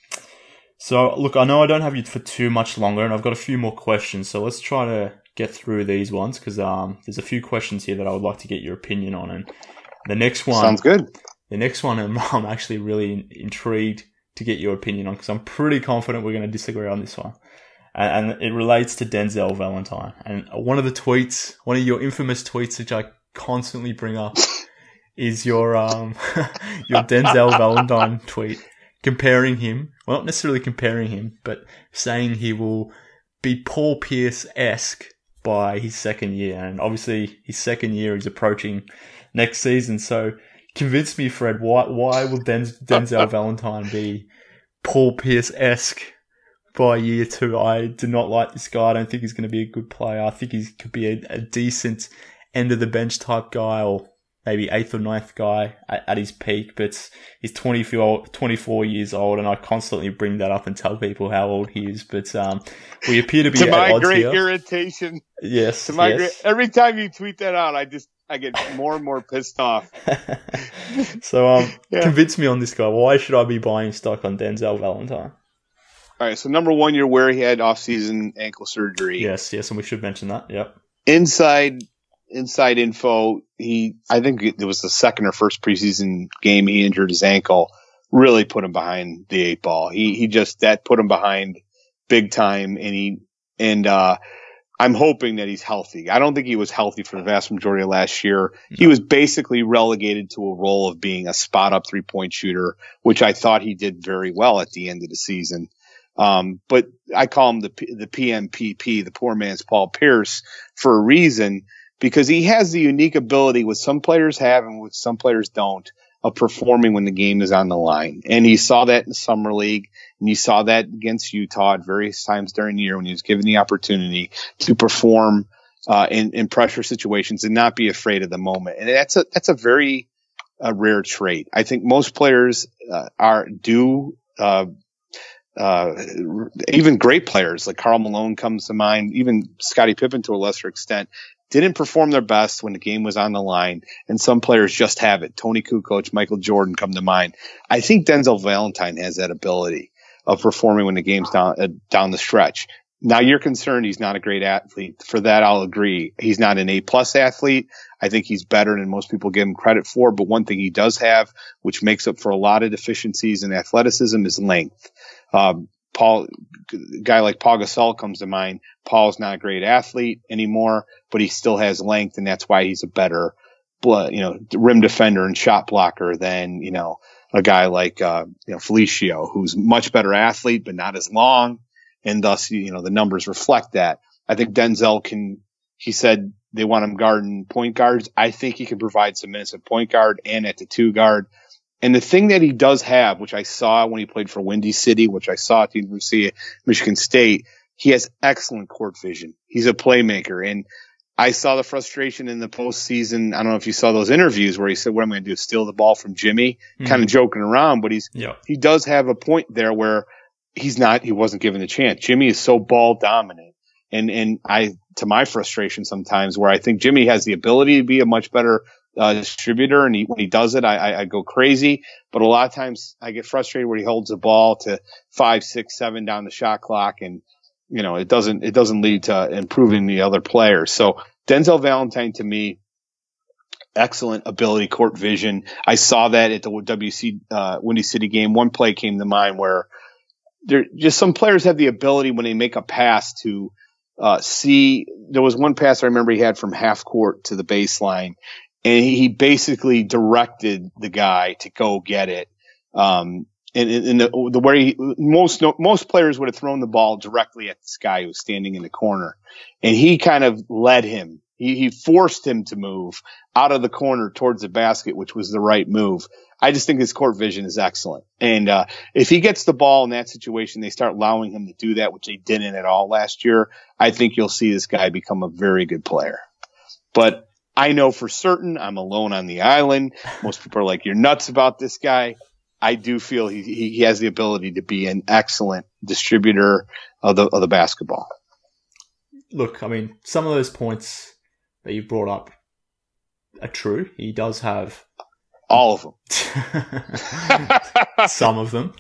A: So, look, I know I don't have you for too much longer, and I've got a few more questions, so let's try to get through these ones, because there's a few questions here that I would like to get your opinion on, and the next one...
B: Sounds good.
A: The next one I'm actually really intrigued to get your opinion on, because I'm pretty confident we're going to disagree on this one, and it relates to Denzel Valentine, and one of your infamous tweets, which I constantly bring up, is your Denzel Valentine tweet, comparing him, well, not necessarily comparing him, but saying he will be Paul Pierce-esque by his second year. And obviously, his second year is approaching next season. So, convince me, Fred, why will Denzel Valentine be Paul Pierce-esque by year 2? I do not like this guy. I don't think he's going to be a good player. I think he could be a decent end-of-the-bench type guy, or maybe 8th or 9th guy at his peak, but he's 24 years old, and I constantly bring that up and tell people how old he is, but we appear to be
B: to my great
A: here.
B: Irritation.
A: Yes.
B: Every time you tweet that out, I get more and more pissed off.
A: So convince me on this guy. Why should I be buying stock on Denzel Valentine?
B: All right, so number one, you're aware he had off-season ankle surgery.
A: Yes, and we should mention that, yep.
B: Inside info, I think it was the second or first preseason game he injured his ankle, really put him behind the 8 ball. He just, that put him behind big time, and I'm hoping that he's healthy. I don't think he was healthy for the vast majority of last year. No. He was basically relegated to a role of being a spot up 3-point shooter, which I thought he did very well at the end of the season. But I call him the PMPP, the poor man's Paul Pierce, for a reason, because he has the unique ability, what some players have and what some players don't, of performing when the game is on the line. And he saw that in the summer league, and you saw that against Utah at various times during the year when he was given the opportunity to perform in pressure situations and not be afraid of the moment. And that's a very rare trait. I think most players even great players like Karl Malone comes to mind, even Scottie Pippen to a lesser extent, didn't perform their best when the game was on the line, and some players just have it. Tony Kukoc, Michael Jordan come to mind. I think Denzel Valentine has that ability of performing when the game's down the stretch. Now, you're concerned he's not a great athlete. For that, I'll agree. He's not an A-plus athlete. I think he's better than most people give him credit for, but one thing he does have, which makes up for a lot of deficiencies in athleticism, is length. A guy like Paul Gasol comes to mind. Paul's not a great athlete anymore, but he still has length, and that's why he's a better, rim defender and shot blocker than, a guy like, Felicio, who's much better athlete, but not as long. And thus, the numbers reflect that. I think Denzel he said they want him guarding point guards. I think he can provide some minutes at point guard and at the 2 guard. And the thing that he does have, which I saw when he played for Windy City, which I saw at the University of Michigan State, he has excellent court vision. He's a playmaker. And I saw the frustration in the postseason. I don't know if you saw those interviews where he said, what am I going to do? Steal the ball from Jimmy? Kind of joking around, but he does have a point there where he wasn't given a chance. Jimmy is so ball dominant. And to my frustration sometimes, where I think Jimmy has the ability to be a much better distributor, and when he does it, I go crazy. But a lot of times I get frustrated when he holds the ball to 5, 6, 7 down the shot clock, and it doesn't lead to improving the other players. So Denzel Valentine, to me, excellent ability, court vision. I saw that at the Windy City game. One play came to mind where some players have the ability when they make a pass to see. There was one pass I remember he had from half court to the baseline, and he basically directed the guy to go get it. And the way most players would have thrown the ball directly at this guy who was standing in the corner, and he kind of led him. He forced him to move out of the corner towards the basket, which was the right move. I just think his court vision is excellent. And if he gets the ball in that situation, they start allowing him to do that, which they didn't at all last year, I think you'll see this guy become a very good player. But I know for certain I'm alone on the island. Most people are like, you're nuts about this guy. I do feel he has the ability to be an excellent distributor of the basketball.
A: Look, I mean, some of those points that you brought up are true. He does have
B: all of them.
A: Some of them.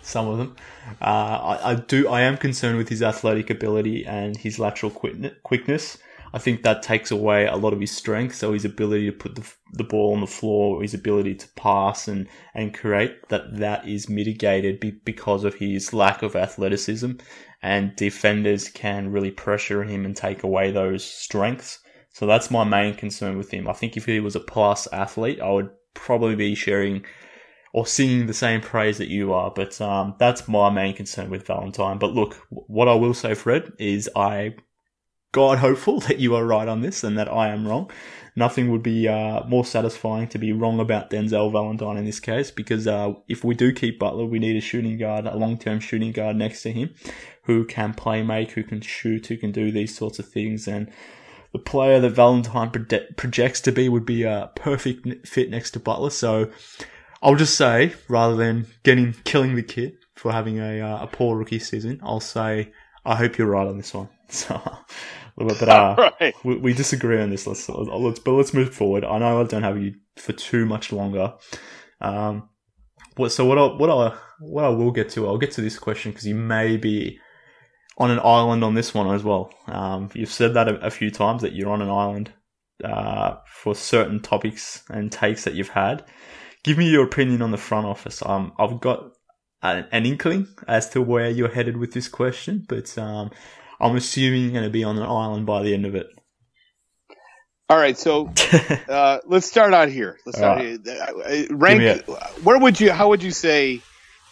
A: I am concerned with his athletic ability and his lateral quickness. I think that takes away a lot of his strength. So his ability to put the ball on the floor, his ability to pass and create, that is mitigated because of his lack of athleticism, and defenders can really pressure him and take away those strengths. So that's my main concern with him. I think if he was a plus athlete, I would probably be sharing or singing the same praise that you are. But that's my main concern with Valentine. But look, what I will say, Fred, is God hopeful that you are right on this and that I am wrong. Nothing would be more satisfying to be wrong about Denzel Valentine in this case, because if we do keep Butler, we need a shooting guard, a long-term shooting guard next to him who can play make, who can shoot, who can do these sorts of things. And the player that Valentine projects to be would be a perfect fit next to Butler. So I'll just say, rather than killing the kid for having a poor rookie season, I'll say I hope you're right on this one. So, but right. we disagree on this. Let's move forward. I know I don't have you for too much longer. So what I will get to, I'll get to this question because you may be on an island on this one as well. You've said that a few times, that you're on an island for certain topics and takes that you've had. Give me your opinion on the front office. I've got an inkling as to where you're headed with this question, but I'm assuming you're going to be on an island by the end of it.
B: All right, so let's start out here. Rank. How would you say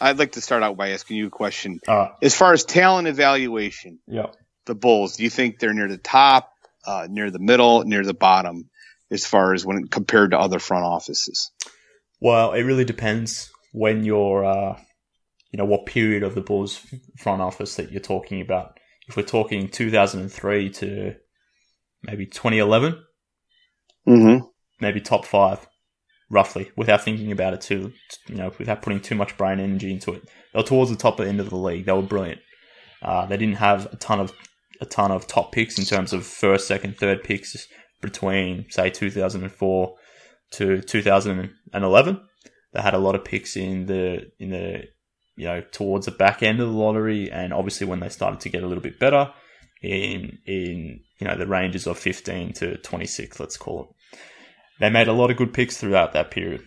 B: I'd like to start out by asking you a question.
A: All right.
B: As far as talent evaluation,
A: Yeah.
B: the Bulls, do you think they're near the top, near the middle, near the bottom, as far as when compared to other front offices?
A: Well, it really depends when you're, what period of the Bulls front office that you're talking about. If we're talking 2003 to maybe 2011, maybe top 5. Roughly, without thinking about it too, without putting too much brain energy into it. They were towards the top of the end of the league. They were brilliant. They didn't have a ton of top picks in terms of first, second, third picks between, say, 2004 to 2011. They had a lot of picks in the towards the back end of the lottery, and obviously when they started to get a little bit better in the ranges of 15 to 26, let's call it. They made a lot of good picks throughout that period.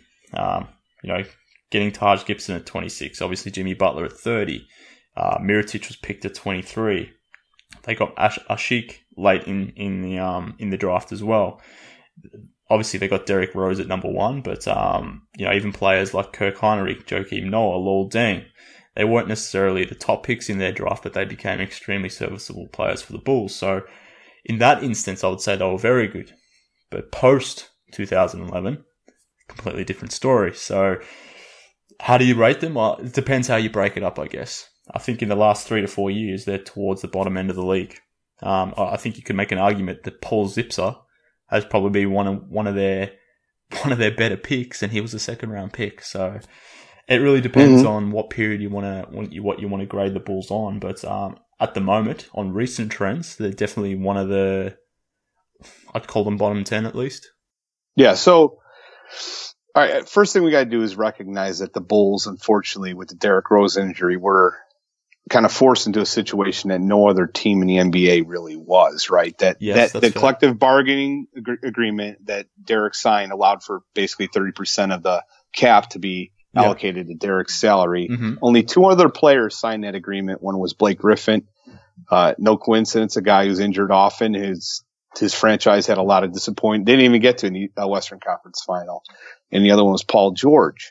A: Getting Taj Gibson at 26, obviously Jimmy Butler at 30. Mirotic was picked at 23. They got Ashik late in the draft as well. Obviously, they got Derrick Rose at number 1, but even players like Kirk Hinrich, Joakim Noah, Lowell Deng, they weren't necessarily the top picks in their draft, but they became extremely serviceable players for the Bulls. So, in that instance, I would say they were very good. But post 2011, completely different story. So how do you rate them? Well, it depends how you break it up, I guess. I think in the last 3 to 4 years, they're towards the bottom end of the league. I think you could make an argument that Paul Zipser has probably been one of their better picks, and he was a second round pick. So it really depends on what period you want to grade the Bulls on. But at the moment, on recent trends, they're definitely one of the, I'd call them bottom 10 at least.
B: Yeah, so, all right, first thing we got to do is recognize that the Bulls, unfortunately, with the Derrick Rose injury, were kind of forced into a situation that no other team in the NBA really was, right? The collective bargaining agreement that Derrick signed allowed for basically 30% of the cap to be allocated to Derrick's salary. Only 2 other players signed that agreement. One was Blake Griffin. No coincidence, a guy who's injured often, his franchise had a lot of disappointment. They didn't even get to the Western Conference final. And the other one was Paul George.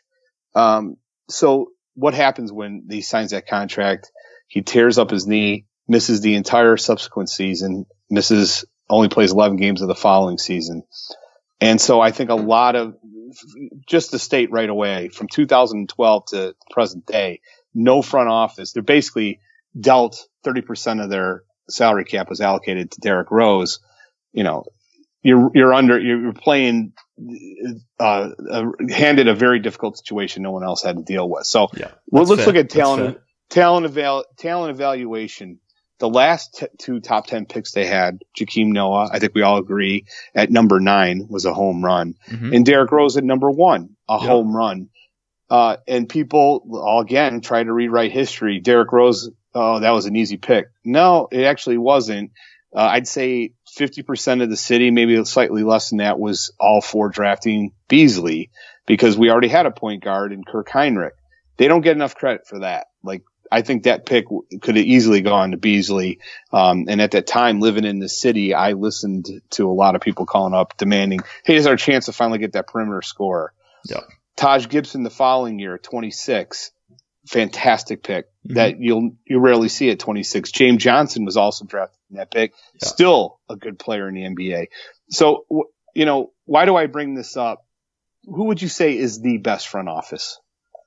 B: So what happens when he signs that contract? He tears up his knee, misses the entire subsequent season, only plays 11 games of the following season. And so I think a lot of, just to state right away, from 2012 to present day, no front office, they're basically dealt 30% of their salary cap was allocated to Derrick Rose. You're playing, handed a very difficult situation no one else had to deal with. So let's look at talent evaluation. The last 2 top 10 picks they had, Joakim Noah, I think we all agree, at number 9 was a home run. And Derrick Rose at number 1, a home run. And people, again, try to rewrite history. Derrick Rose, that was an easy pick. No, it actually wasn't. I'd say 50% of the city, maybe slightly less than that, was all for drafting Beasley because we already had a point guard in Kirk Hinrich. They don't get enough credit for that. I think that pick could have easily gone to Beasley. And at that time, living in the city, I listened to a lot of people calling up demanding, hey, here's our chance to finally get that perimeter scorer.
A: Yeah.
B: Taj Gibson the following year, 26. Fantastic pick that you rarely see at 26. James Johnson was also drafted in that pick. Yeah. Still a good player in the NBA. So, why do I bring this up? Who would you say is the best front office?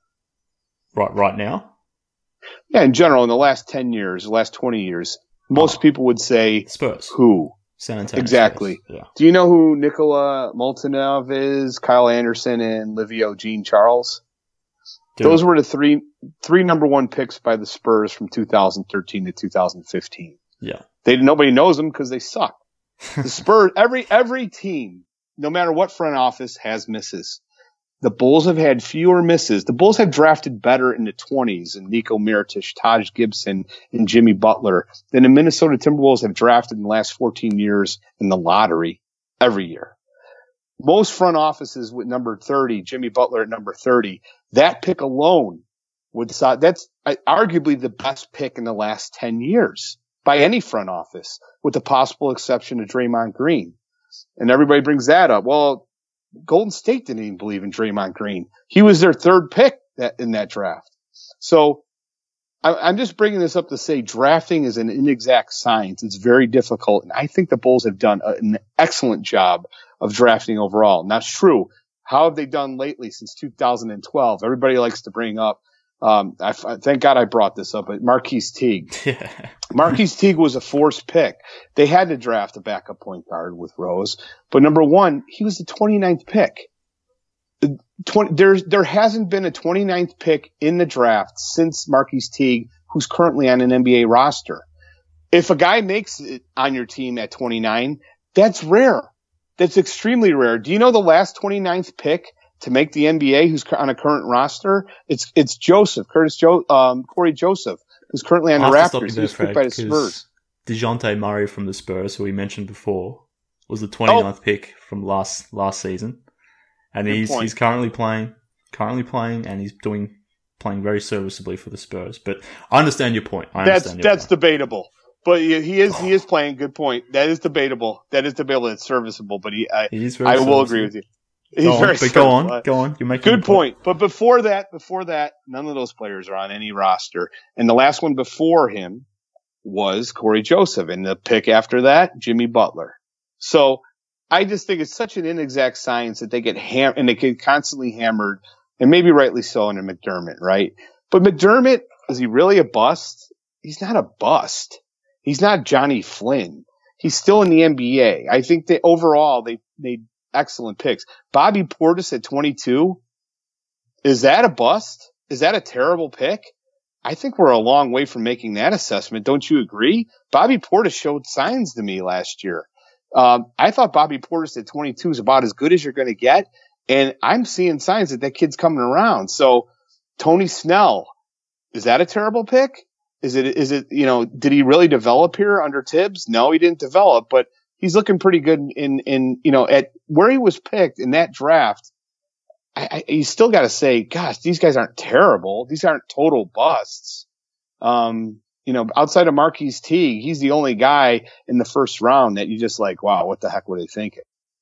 A: Right now?
B: Yeah, in general, in the last 10 years, the last 20 years, most people would say
A: Spurs.
B: Who?
A: San Antonio.
B: Exactly.
A: Spurs. Yeah.
B: Do you know who Nikola Molchanov is, Kyle Anderson, and Livio Jean Charles? Those were the three number 1 picks by the Spurs from 2013 to 2015.
A: Yeah.
B: Nobody knows them because they suck. The Spurs, every team, no matter what front office, has misses. The Bulls have had fewer misses. The Bulls have drafted better in the 20s and Nico Mirotic, Taj Gibson, and Jimmy Butler than the Minnesota Timberwolves have drafted in the last 14 years in the lottery every year. Most front offices with number 30, Jimmy Butler at number 30, that pick alone that's arguably the best pick in the last 10 years by any front office, with the possible exception of Draymond Green. And everybody brings that up. Well, Golden State didn't even believe in Draymond Green. He was their 3rd pick in that draft. So I'm just bringing this up to say drafting is an inexact science. It's very difficult. And I think the Bulls have done an excellent job of drafting overall. And that's true. How have they done lately since 2012? Everybody likes to bring up, thank God I brought this up, but Marquise Teague.
A: Yeah.
B: Marquise Teague was a forced pick. They had to draft a backup point guard with Rose. But number one, he was the 29th pick. There hasn't been a 29th pick in the draft since Marquise Teague, who's currently on an NBA roster. If a guy makes it on your team at 29, that's rare. That's extremely rare. Do you know the last 29th pick to make the NBA who's on a current roster? It's Corey Joseph, who's currently on the Raptors. He was picked by the Spurs.
A: DeJounte Murray from the Spurs, who we mentioned before, was the 29th pick from last season. And he's currently playing, and he's playing very serviceably for the Spurs. But I understand your point. That's
B: debatable. But he is playing. Good point. That is debatable. It's serviceable. But I will agree with you.
A: Go on. You're making
B: good point. But before that, none of those players are on any roster. And the last one before him was Corey Joseph, and the pick after that, Jimmy Butler. So I just think it's such an inexact science that they get and they get constantly hammered, and maybe rightly so, under McDermott, right? But McDermott, is he really a bust? He's not a bust. He's not Johnny Flynn. He's still in the NBA. I think that overall they made excellent picks. Bobby Portis at 22, is that a bust? Is that a terrible pick? I think we're a long way from making that assessment. Don't you agree? Bobby Portis showed signs to me last year. I thought Bobby Portis at 22 is about as good as you're going to get, and I'm seeing signs that kid's coming around. So Tony Snell, is that a terrible pick? Is it, did he really develop here under Tibbs? No, he didn't develop, but he's looking pretty good at where he was picked in that draft. You still got to say, gosh, these guys aren't terrible. These aren't total busts. Outside of Marquise Teague, he's the only guy in the first round that you just like, wow, what the heck were they thinking?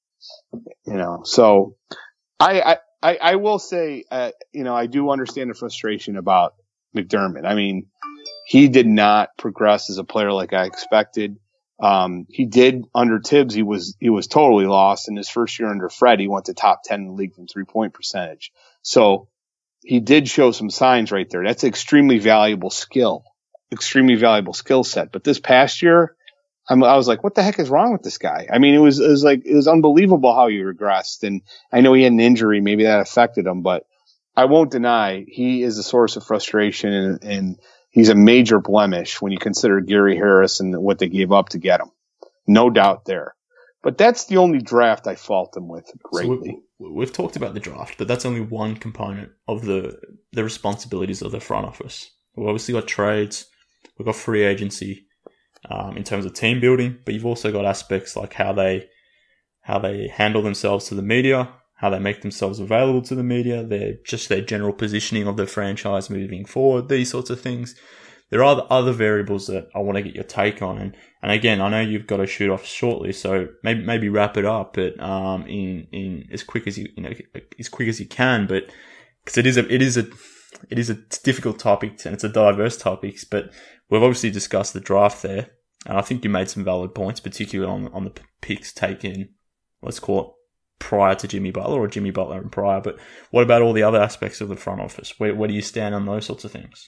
B: So I will say, I do understand the frustration about McDermott. I mean, he did not progress as a player like I expected. He did under Tibbs. He was totally lost. In his first year under Fred, he went to top 10 in the league from 3-point percentage. So he did show some signs right there. That's extremely valuable skill set. But this past year, I was like, what the heck is wrong with this guy? I mean, it was unbelievable how he regressed. And I know he had an injury. Maybe that affected him, but I won't deny he is a source of frustration, and he's a major blemish when you consider Gary Harris and what they gave up to get him. No doubt there. But that's the only draft I fault him with greatly.
A: So we've talked about the draft, but that's only one component of the responsibilities of the front office. We've obviously got trades, we've got free agency in terms of team building, but you've also got aspects like how they handle themselves to the media, how they make themselves available to the media, their general positioning of the franchise moving forward, these sorts of things. There are other variables that I want to get your take on, and again, I know you've got to shoot off shortly, so maybe wrap it up, but in as quick as you can, but because it is a difficult topic and it's a diverse topic, but we've obviously discussed the draft there, and I think you made some valid points, particularly on the picks taken, let's call it prior to Jimmy Butler or Jimmy Butler and prior. But what about all the other aspects of the front office? Where do you stand on those sorts of things?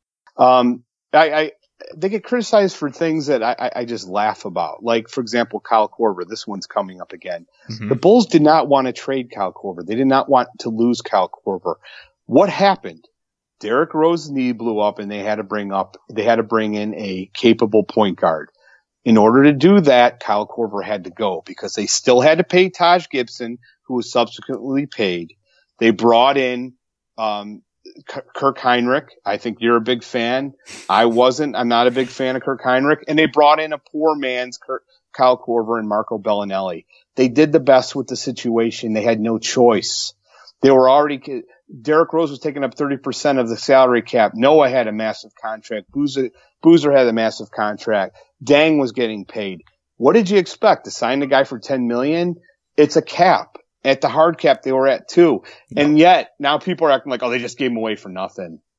B: They get criticized for things that I just laugh about. Like, for example, Kyle Korver. This one's coming up again. Mm-hmm. The Bulls did not want to trade Kyle Korver. They did not want to lose Kyle Korver. What happened? Derrick Rose's knee blew up, and they had to bring in a capable point guard. In order to do that, Kyle Korver had to go because they still had to pay Taj Gibson, who was subsequently paid. They brought in Kirk Hinrich. I think you're a big fan. I'm not a big fan of Kirk Hinrich. And they brought in a poor man's Kyle Korver and Marco Bellinelli. They did the best with the situation. They had no choice. Derrick Rose was taking up 30% of the salary cap. Noah had a massive contract. Boozer had a massive contract. Dang was getting paid. What did you expect? To sign the guy for $10 million? It's a cap. At the hard cap, they were at 2. And yet, now people are acting like, oh, they just gave him away for nothing.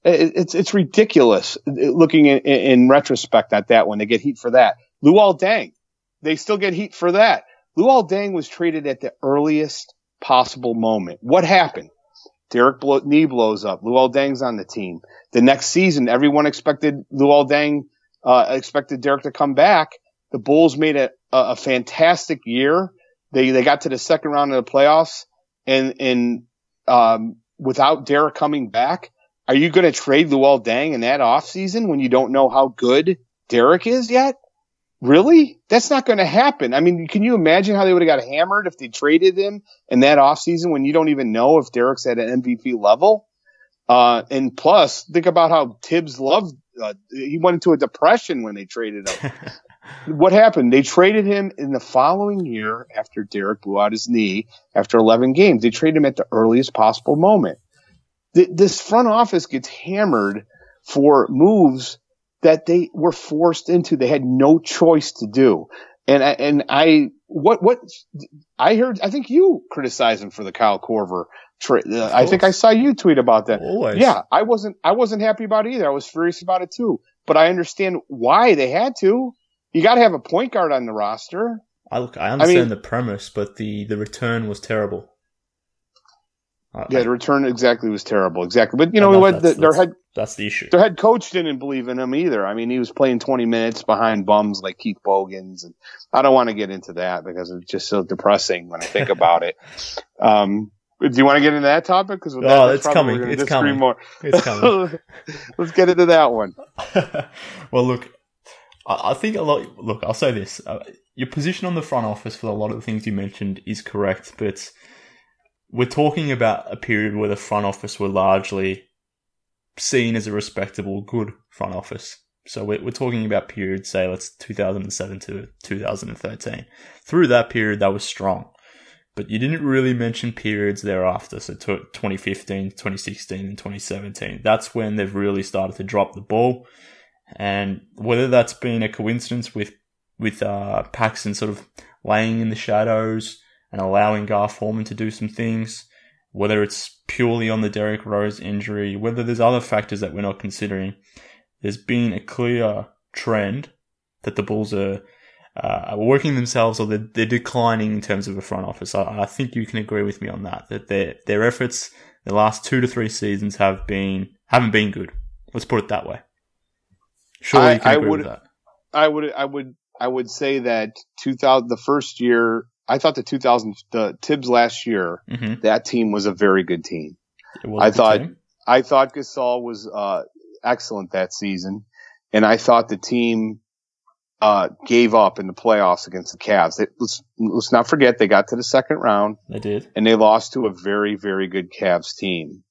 B: It's ridiculous looking in retrospect at that one. They get heat for that. Luol Deng, they still get heat for that. Luol Deng was traded at the earliest possible moment. What happened? Derek knee blows up. Luol Deng's on the team. The next season, everyone expected Luol Deng, expected Derek to come back. The Bulls made a fantastic year. They got to the second round of the playoffs, and without Derek coming back, are you going to trade Luol Deng in that offseason when you don't know how good Derek is yet? Really? That's not going to happen. I mean, can you imagine how they would have got hammered if they traded him in that offseason when you don't even know if Derek's at an MVP level? And plus, think about how Tibbs loved he went into a depression when they traded him. What happened? They traded him in the following year after Derek blew out his knee after 11 games. They traded him at the earliest possible moment. This front office gets hammered for moves that they were forced into. They had no choice to do. And I think you criticized him for the Kyle Korver trade. I think I saw you tweet about that.
A: Always.
B: Yeah, I wasn't happy about it either. I was furious about it too. But I understand why they had to. You got to have a point guard on the roster.
A: I understand the premise, but the return was terrible.
B: The return was terrible. Exactly. But you know what?
A: That's the issue.
B: Their head coach didn't believe in him either. I mean, he was playing 20 minutes behind bums like Keith Bogans, and I don't want to get into that because it's just so depressing when I think about it. Do you want to get into that topic? Because
A: it's coming. It's coming.
B: More.
A: It's coming.
B: Let's get into that one.
A: Well, look, I think a lot. Look, I'll say this: your position on the front office for a lot of the things you mentioned is correct, but we're talking about a period where the front office were largely seen as a respectable, good front office. So we're talking about periods, say, let's 2007 to 2013. Through that period, that was strong. But you didn't really mention periods thereafter, so 2015, 2016, and 2017. That's when they've really started to drop the ball. And whether that's been a coincidence with Paxson sort of laying in the shadows and allowing Gar Forman to do some things, whether it's purely on the Derrick Rose injury, whether there's other factors that we're not considering, there's been a clear trend that the Bulls are working themselves, or they're declining in terms of a front office. I think you can agree with me on that their efforts the last 2 to 3 seasons haven't been good. Let's put it that way. Surely you can agree with that.
B: I would say that the first year, I thought the Tibbs last year, that team was a very good team. I thought Gasol was excellent that season, and I thought the team gave up in the playoffs against the Cavs. Let's not forget they got to the second round.
A: They did,
B: and they lost to a very, very good Cavs team.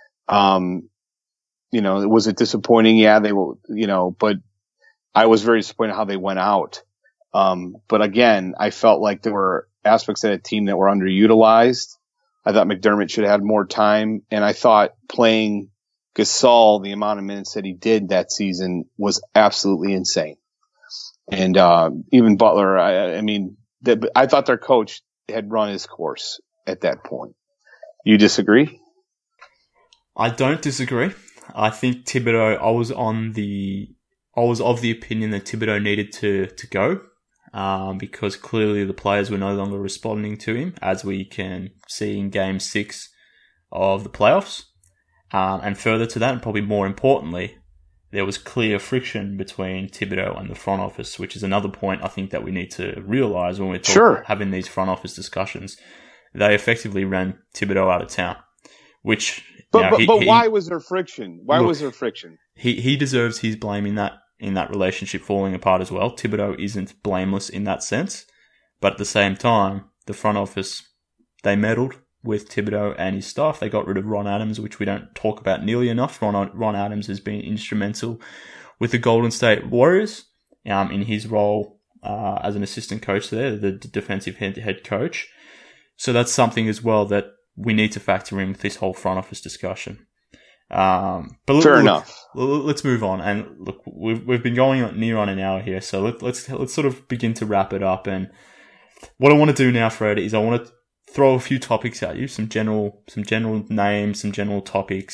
B: Was it disappointing? Yeah, they were. But I was very disappointed how they went out. But again, I felt like there were aspects of that team that were underutilized. I thought McDermott should have had more time, and I thought playing Gasol the amount of minutes that he did that season was absolutely insane. And even Butler, I thought their coach had run his course at that point. You disagree?
A: I don't disagree. I think Thibodeau, I was of the opinion that Thibodeau needed to go. Because clearly the players were no longer responding to him, as we can see in Game 6 of the playoffs. And further to that, and probably more importantly, there was clear friction between Thibodeau and the front office, which is another point I think that we need to realise when we're having these front office discussions. They effectively ran Thibodeau out of town, which...
B: But why was there friction? Was there friction?
A: He deserves his blame in that relationship falling apart as well. Thibodeau isn't blameless in that sense. But at the same time, the front office, they meddled with Thibodeau and his staff. They got rid of Ron Adams, which we don't talk about nearly enough. Ron Adams has been instrumental with the Golden State Warriors in his role as an assistant coach there, the defensive head coach. So that's something as well that we need to factor in with this whole front office discussion. But
B: fair enough.
A: Let's move on. And look, we've been going on near on an hour here, so let's sort of begin to wrap it up. And what I want to do now, Fred, is I want to throw a few topics at you, some general names, some general topics,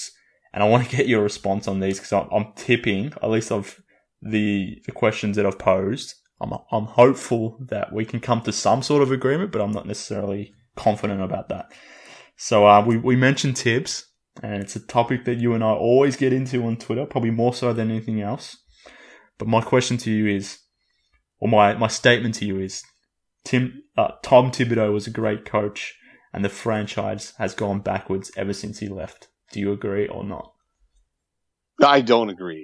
A: And I want to get your response on these because I'm tipping, at least of the questions that I've posed, I'm hopeful that we can come to some sort of agreement, but I'm not necessarily confident about that. So we mentioned Tibbs, and it's a topic that you and I always get into on Twitter, probably more so than anything else. But my question to you is, or my statement to you is, Tom Thibodeau was a great coach, and the franchise has gone backwards ever since he left. Do you agree or not?
B: I don't agree.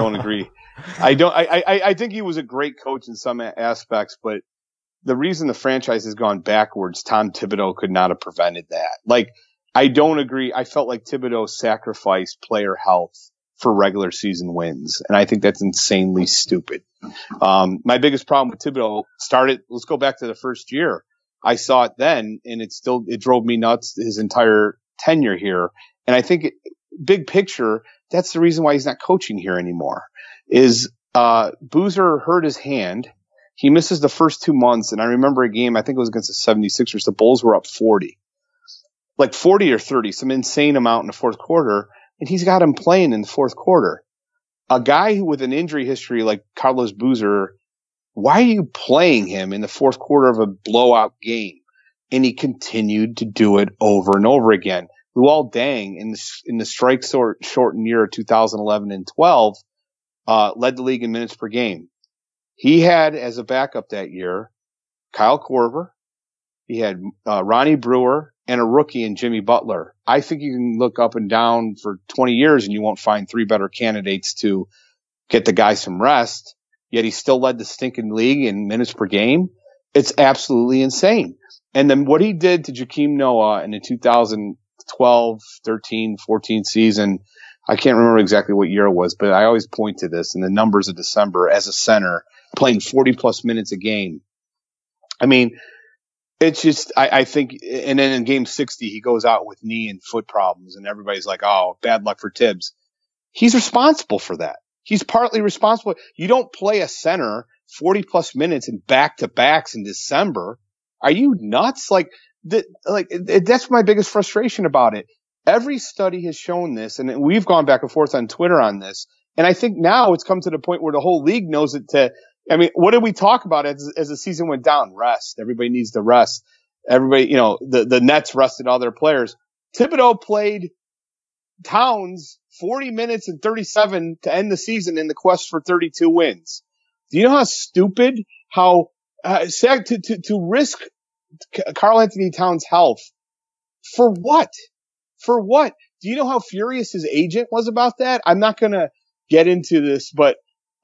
B: I think he was a great coach in some aspects, but the reason the franchise has gone backwards, Tom Thibodeau could not have prevented that. Like, I don't agree. I felt like Thibodeau sacrificed player health for regular season wins, and I think that's insanely stupid. My biggest problem with Thibodeau let's go back to the first year. I saw it then, and it drove me nuts his entire tenure here. And I think big picture, that's the reason why he's not coaching here anymore. Is Boozer hurt his hand. He misses the first 2 months, and I remember a game, I think it was against the 76ers, the Bulls were up 40. Like 40 or 30, some insane amount in the fourth quarter, and he's got him playing in the fourth quarter. A guy with an injury history like Carlos Boozer, why are you playing him in the fourth quarter of a blowout game? And he continued to do it over and over again. Luol Deng, in the strike shortened year of 2011 and 12, led the league in minutes per game. He had as a backup that year Kyle Korver, he had Ronnie Brewer, and a rookie in Jimmy Butler. I think you can look up and down for 20 years and you won't find three better candidates to get the guy some rest, yet he still led the stinking league in minutes per game. It's absolutely insane. And then what he did to Joakim Noah in the 2012, 13, 14 season, I can't remember exactly what year it was, but I always point to this in the numbers of December as a center, playing 40 plus minutes a game. I mean, it's just, I think, and then in game 60, he goes out with knee and foot problems and everybody's like, oh, bad luck for Tibbs. He's responsible for that. He's partly responsible. You don't play a center 40 plus minutes in back to backs in December. Are you nuts? That's my biggest frustration about it. Every study has shown this, and we've gone back and forth on Twitter on this. And I think now it's come to the point where the whole league knows it what did we talk about as the season went down? Rest. Everybody needs to rest. Everybody, the Nets rested all their players. Thibodeau played Towns 40 minutes and 37 to end the season in the quest for 32 wins. Do you know how stupid, how sad to risk Karl-Anthony Towns' health? For what? For what? Do you know how furious his agent was about that? I'm not going to get into this, but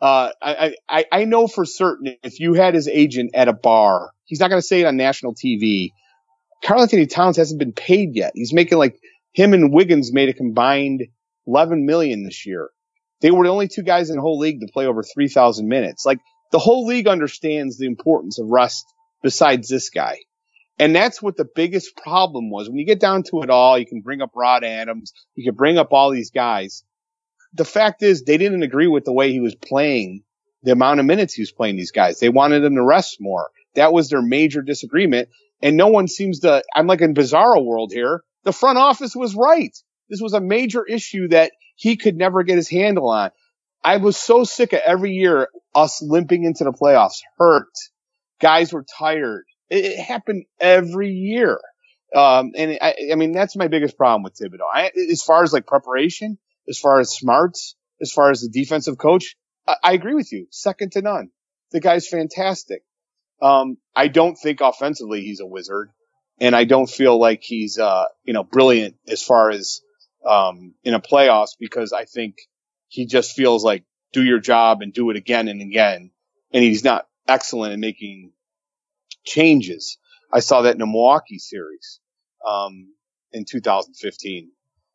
B: I know for certain if you had his agent at a bar, he's not going to say it on national TV. Karl-Anthony Towns hasn't been paid yet. He's making him and Wiggins made a combined $11 million this year. They were the only two guys in the whole league to play over 3,000 minutes. The whole league understands the importance of rest besides this guy. And that's what the biggest problem was. When you get down to it all, you can bring up Rod Adams. You can bring up all these guys. The fact is they didn't agree with the way he was playing, the amount of minutes he was playing these guys. They wanted him to rest more. That was their major disagreement. And no one seems to, I'm like in bizarro world here. The front office was right. This was a major issue that he could never get his handle on. I was so sick of every year us limping into the playoffs, hurt. Guys were tired. It happened every year. And I mean, that's my biggest problem with Thibodeau. As far as preparation, as far as smarts, as far as the defensive coach, I agree with you. Second to none. The guy's fantastic. I don't think offensively he's a wizard, and I don't feel like he's, brilliant as far as, in a playoffs, because I think he just feels like do your job and do it again and again. And he's not excellent in making changes. I saw that in the Milwaukee series, in 2015.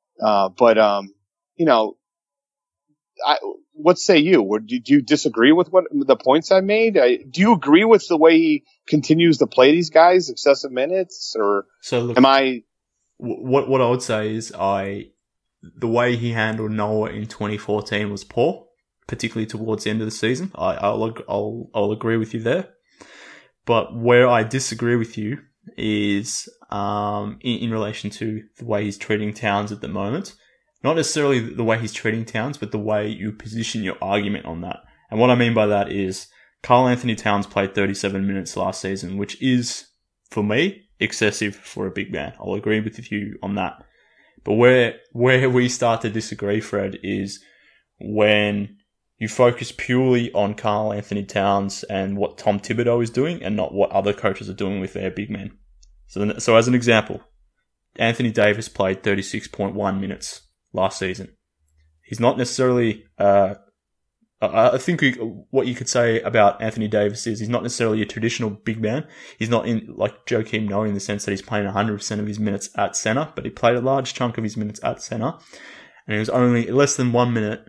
B: What say you? Do you disagree with what the points I made? Do you agree with the way he continues to play these guys, excessive minutes, or am I?
A: What I would say is the way he handled Noah in 2014 was poor, particularly towards the end of the season. I'll agree with you there. But where I disagree with you is in relation to the way he's treating Towns at the moment. Not necessarily the way he's treating Towns, but the way you position your argument on that. And what I mean by that is Karl Anthony Towns played 37 minutes last season, which is, for me, excessive for a big man. I'll agree with you on that. But where we start to disagree, Fred, is when you focus purely on Karl Anthony Towns and what Tom Thibodeau is doing and not what other coaches are doing with their big men. So as an example, Anthony Davis played 36.1 minutes last season. He's not necessarily, I think what you could say about Anthony Davis is he's not necessarily a traditional big man. He's not in, like Joakim Noah, in the sense that he's playing 100% of his minutes at center, but he played a large chunk of his minutes at center. And it was only less than 1 minute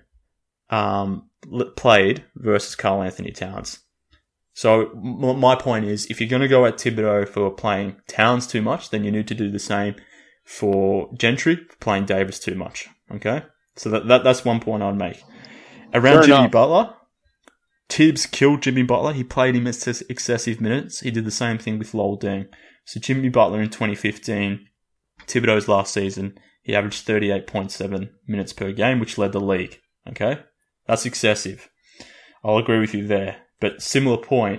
A: played versus Karl Anthony Towns. So my point is, if you're going to go at Thibodeau for playing Towns too much, then you need to do the same for Gentry for playing Davis too much. Okay? So that's one point I'd make. Around Jimmy Butler, Tibbs killed Jimmy Butler. He played him at excessive minutes. He did the same thing with Lowell Deng. So Jimmy Butler in 2015, Thibodeau's last season, he averaged 38.7 minutes per game, which led the league. Okay? That's excessive. I'll agree with you there. But similar point,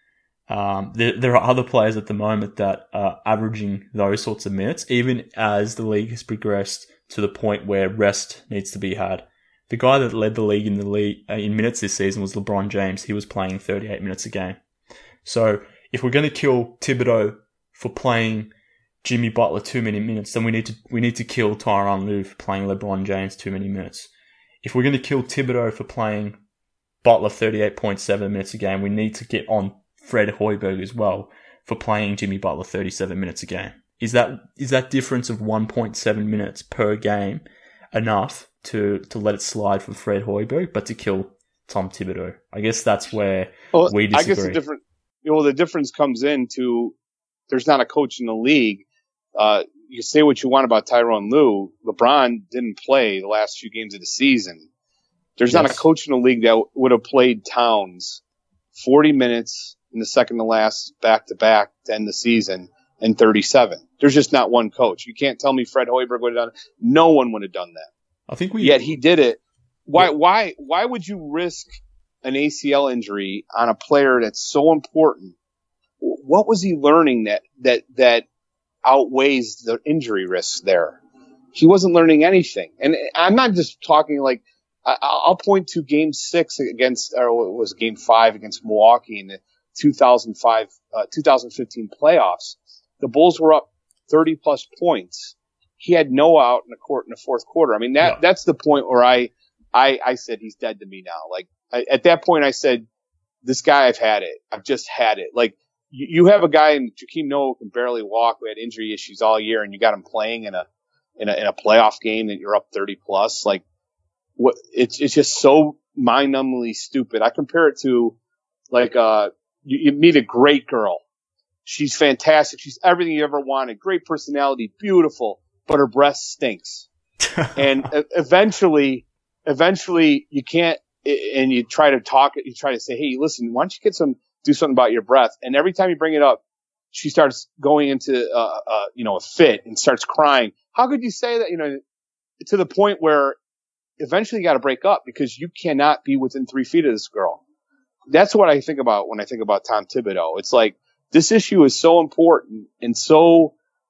A: there are other players at the moment that are averaging those sorts of minutes, even as the league has progressed to the point where rest needs to be had. The guy that led the league in minutes this season was LeBron James. He was playing 38 minutes a game. So if we're going to kill Thibodeau for playing Jimmy Butler too many minutes, then we need to kill Tyronn Lue for playing LeBron James too many minutes. If we're going to kill Thibodeau for playing Butler 38.7 minutes a game, we need to get on Fred Hoiberg as well for playing Jimmy Butler 37 minutes a game. Is that difference of 1.7 minutes per game enough to let it slide for Fred Hoiberg, but to kill Tom Thibodeau? I guess that's where we disagree.
B: I guess the difference comes into there's not a coach in the league. You say what you want about Tyronn Lue. LeBron didn't play the last few games of the season. There's not a coach in the league that would have played Towns 40 minutes in the second to last back-to-back to end the season and 37. There's just not one coach. You can't tell me Fred Hoiberg would have done it. No one would have done that. Yet he did it. Why would you risk an ACL injury on a player that's so important? What was he learning that outweighs the injury risks there? He wasn't learning anything. And I'm not just talking like, I'll point to game 6 against, or it was game 5 against Milwaukee in the 2015 playoffs. The Bulls were up 30 plus points. He had Noah out in the court in the fourth quarter. I mean, that's the point where I said he's dead to me now. Like at that point I said, this guy, I've had it. I've just had it. Like you have a guy in Joakim Noah who can barely walk, who had injury issues all year, and you got him playing in a playoff game that you're up 30 plus. Like, it's just so mind-numbingly stupid. I compare it to like you meet a great girl. She's fantastic. She's everything you ever wanted. Great personality, beautiful, but her breath stinks. And eventually you can't. And you try to talk. You try to say, "Hey, listen, why don't you do something about your breath?" And every time you bring it up, she starts going into a fit and starts crying. How could you say that? To the point where eventually you got to break up because you cannot be within 3 feet of this girl. That's what I think about when I think about Tom Thibodeau. It's like this issue is so important and so.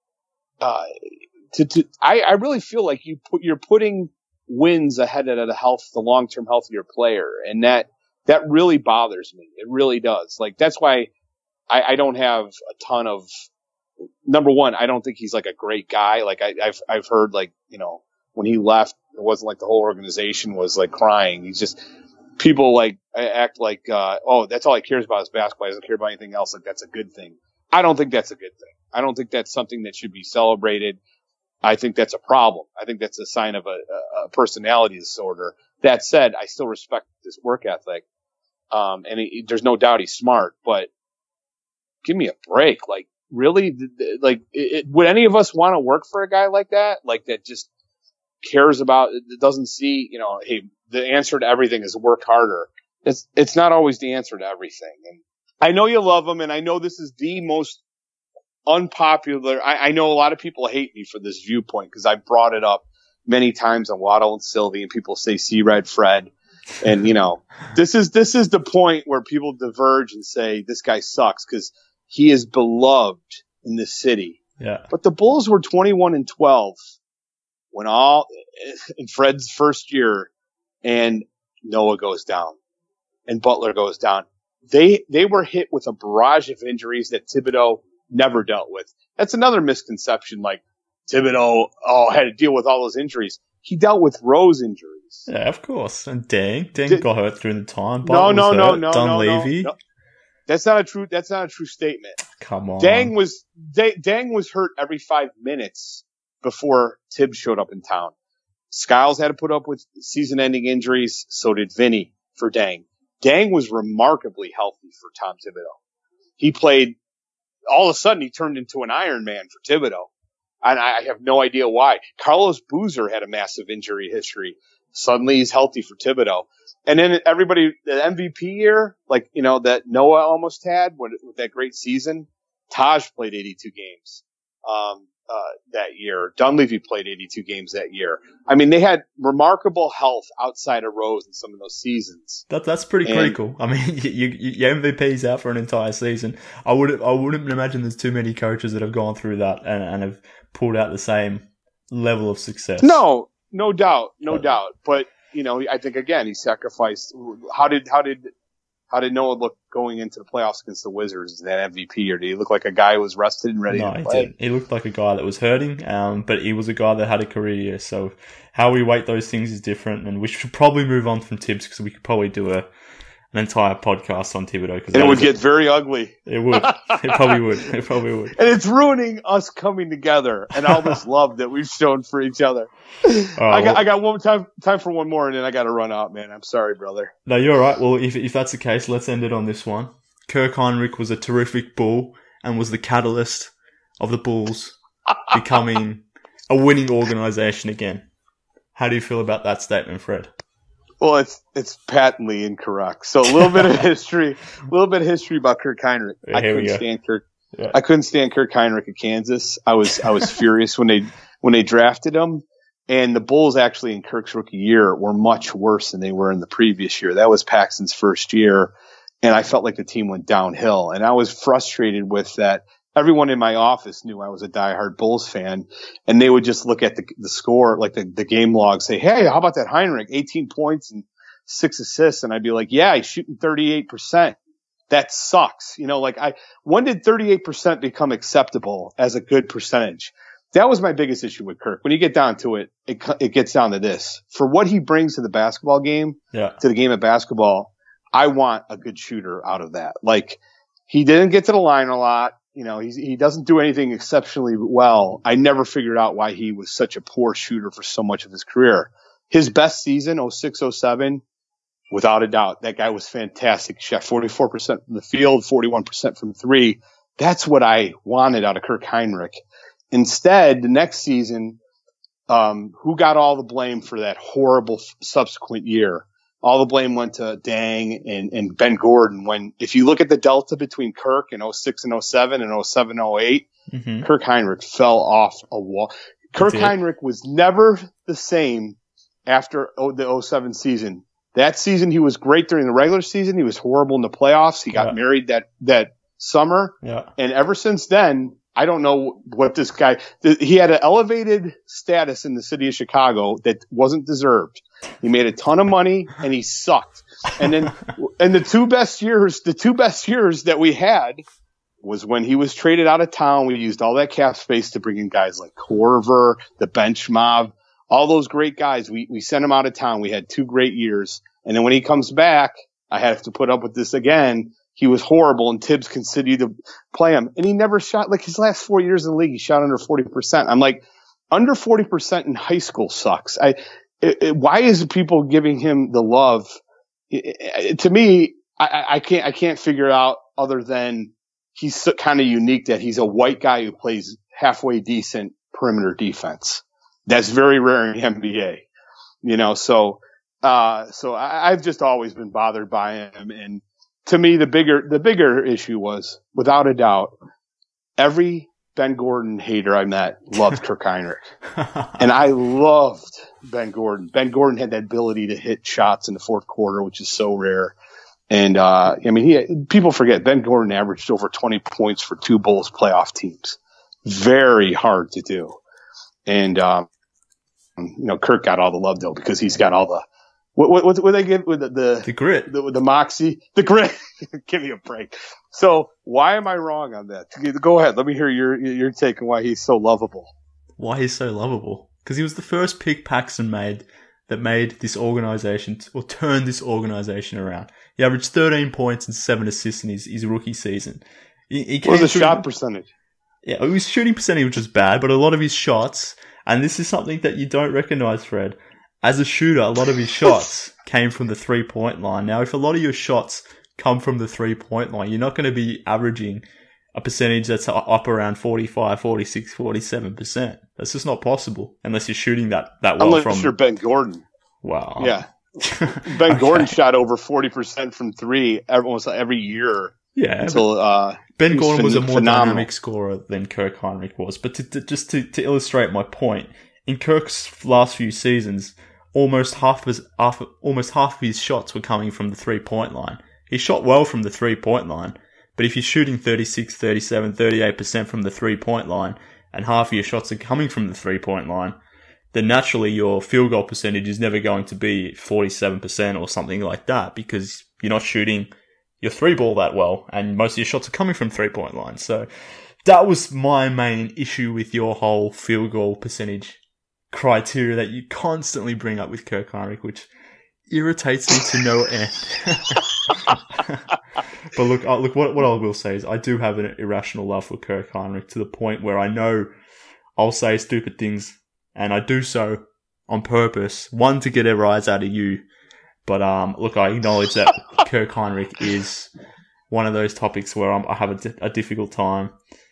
B: I really feel like you're putting wins ahead of the long-term health of your player, and that really bothers me. It really does. Like that's why I don't have a ton of. Number one, I don't think he's like a great guy. Like I've heard like when he left, it wasn't like the whole organization was like crying. He's just people like act like that's all he cares about is basketball. He doesn't care about anything else. Like that's a good thing. I don't think that's a good thing. I don't think that's something that should be celebrated. I think that's a problem. I think that's a sign of a personality disorder. That said, I still respect his work ethic. And there's no doubt he's smart, but give me a break. Like really, would any of us want to work for a guy like that? Like that just cares about, it doesn't see, hey, the answer to everything is work harder. It's not always the answer to everything. And I know you love him, and I know this is the most unpopular. I know a lot of people hate me for this viewpoint because I brought it up many times on Waddle and Sylvie, and people say see red Fred. And, you know, this is the point where people diverge and say this guy sucks because he is beloved in this city.
A: Yeah.
B: But the Bulls were 21-12 when in Fred's first year, and Noah goes down and Butler goes down. They were hit with a barrage of injuries that Thibodeau never dealt with. That's another misconception. Like Thibodeau had to deal with all those injuries. He dealt with Rose injuries.
A: Yeah, of course. And Deng got hurt during the time.
B: No.
A: Dunleavy.
B: No. That's not a true statement.
A: Come on.
B: Deng was hurt every 5 minutes before Tibbs showed up in town. Skiles had to put up with season-ending injuries. So did Vinny for Deng. Deng was remarkably healthy for Tom Thibodeau. He played. All of a sudden, he turned into an Iron Man for Thibodeau. And I have no idea why. Carlos Boozer had a massive injury history. Suddenly he's healthy for Thibodeau. And then everybody, the MVP year, like, you know, that Noah almost had with that great season, Taj played 82 games, that year. Dunleavy played 82 games that year. I mean, they had remarkable health outside of Rose in some of those seasons.
A: That's pretty critical. I mean, your MVP's out for an entire season. I wouldn't imagine there's too many coaches that have gone through that and have pulled out the same level of success.
B: No doubt. But, you know, I think again, he sacrificed. How did Noah look going into the playoffs against the Wizards in that MVP year? Did he look like a guy who was rested and ready to play? No, he didn't.
A: He looked like a guy that was hurting, but he was a guy that had a career year. So how we weight those things is different, and we should probably move on from Tibbs because we could probably do an entire podcast on Thibodeau.
B: And it would get very ugly.
A: It would. It probably would.
B: And it's ruining us coming together and all this love that we've shown for each other. I got one time for one more, and then I got to run out, man. I'm sorry, brother.
A: No, you're all right. Well, if that's the case, let's end it on this one. Kirk Hinrich was a terrific Bull and was the catalyst of the Bulls becoming a winning organization again. How do you feel about that statement, Fred?
B: Well, it's patently incorrect. So a little bit of history about Kirk Hinrich.
A: Yeah,
B: I couldn't stand Kirk Hinrich at Kansas. I was furious when they drafted him. And the Bulls actually in Kirk's rookie year were much worse than they were in the previous year. That was Paxton's first year, and I felt like the team went downhill. And I was frustrated with that. Everyone in my office knew I was a diehard Bulls fan, and they would just look at the score, like the game log, say, "Hey, how about that Hinrich? 18 points and 6 assists." And I'd be like, "Yeah, he's shooting 38%. That sucks." You know, like when did 38% become acceptable as a good percentage? That was my biggest issue with Kirk. When you get down to it, it gets down to this. For what he brings to the basketball game, to the game of basketball, I want a good shooter out of that. Like, he didn't get to the line a lot. You know, he doesn't do anything exceptionally well. I never figured out why he was such a poor shooter for so much of his career. His best season, 06-07, without a doubt, that guy was fantastic. He shot 44% from the field, 41% from three. That's what I wanted out of Kirk Hinrich. Instead, the next season, who got all the blame for that horrible subsequent year? All the blame went to Deng and Ben Gordon. When, if you look at the delta between Kirk in 06 and 07 and 07, 08, Kirk Hinrich fell off a wall. Kirk Hinrich was never the same after the 07 season. That season, he was great during the regular season. He was horrible in the playoffs. He got married that summer. Yeah. And ever since then, I don't know what this guy, he had an elevated status in the city of Chicago that wasn't deserved. He made a ton of money and he sucked. And then, and the two best years that we had was when he was traded out of town. We used all that cap space to bring in guys like Korver, the bench mob, all those great guys. We sent him out of town. We had 2 great years. And then when he comes back, I have to put up with this again. He was horrible, and Tibbs continued to play him. And he never shot, like his last 4 years in the league, he shot under 40%. I'm like, under 40% in high school sucks. Why is people giving him the love? To me, I can't figure out other than he's kind of unique that he's a white guy who plays halfway decent perimeter defense. That's very rare in the NBA, you know, so I've just always been bothered by him. And to me, the bigger issue was, without a doubt, every Ben Gordon hater I met loved Kirk Heinrich. And I loved Ben Gordon. Ben Gordon had that ability to hit shots in the fourth quarter, which is so rare. And, people forget Ben Gordon averaged over 20 points for 2 Bulls playoff teams. Very hard to do. And, Kirk got all the love though, because he's got all the, what they give with the
A: grit,
B: the moxie, the grit. Give me a break. So why am I wrong on that? Go ahead. Let me hear your take on why he's so lovable.
A: Why he's so lovable? Because he was the first pick Paxson made that made this organization, or turned this organization around. He averaged 13 points and 7 assists in his rookie season.
B: What was the shot percentage?
A: Yeah, his shooting percentage, which was bad, but a lot of his shots, and this is something that you don't recognize, Fred. As a shooter, a lot of his shots came from the 3-point line. Now, if a lot of your shots come from the 3-point line, you're not going to be averaging a percentage that's up around 45, 46, 47%. That's just not possible unless you're shooting that well.
B: Unless you're Ben Gordon.
A: Wow.
B: Yeah. Ben Gordon shot over 40% from 3 almost every year.
A: Yeah.
B: Until
A: Ben Gordon was a more dynamic scorer than Kirk Heinrich was. But to illustrate my point, in Kirk's last few seasons, almost half of his shots were coming from the 3-point line. He shot well from the 3-point line, but if you're shooting 36, 37, 38% from the 3-point line, and half of your shots are coming from the 3-point line, then naturally your field goal percentage is never going to be 47% or something like that, because you're not shooting your 3-ball that well, and most of your shots are coming from 3-point line. So that was my main issue with your whole field goal percentage criteria that you constantly bring up with Kirk Heinrich, which irritates me to no end. But look, what I will say is I do have an irrational love for Kirk Heinrich, to the point where I know I'll say stupid things, and I do so on purpose. One, to get a rise out of you. But look, I acknowledge that Kirk Heinrich is one of those topics where I have a difficult time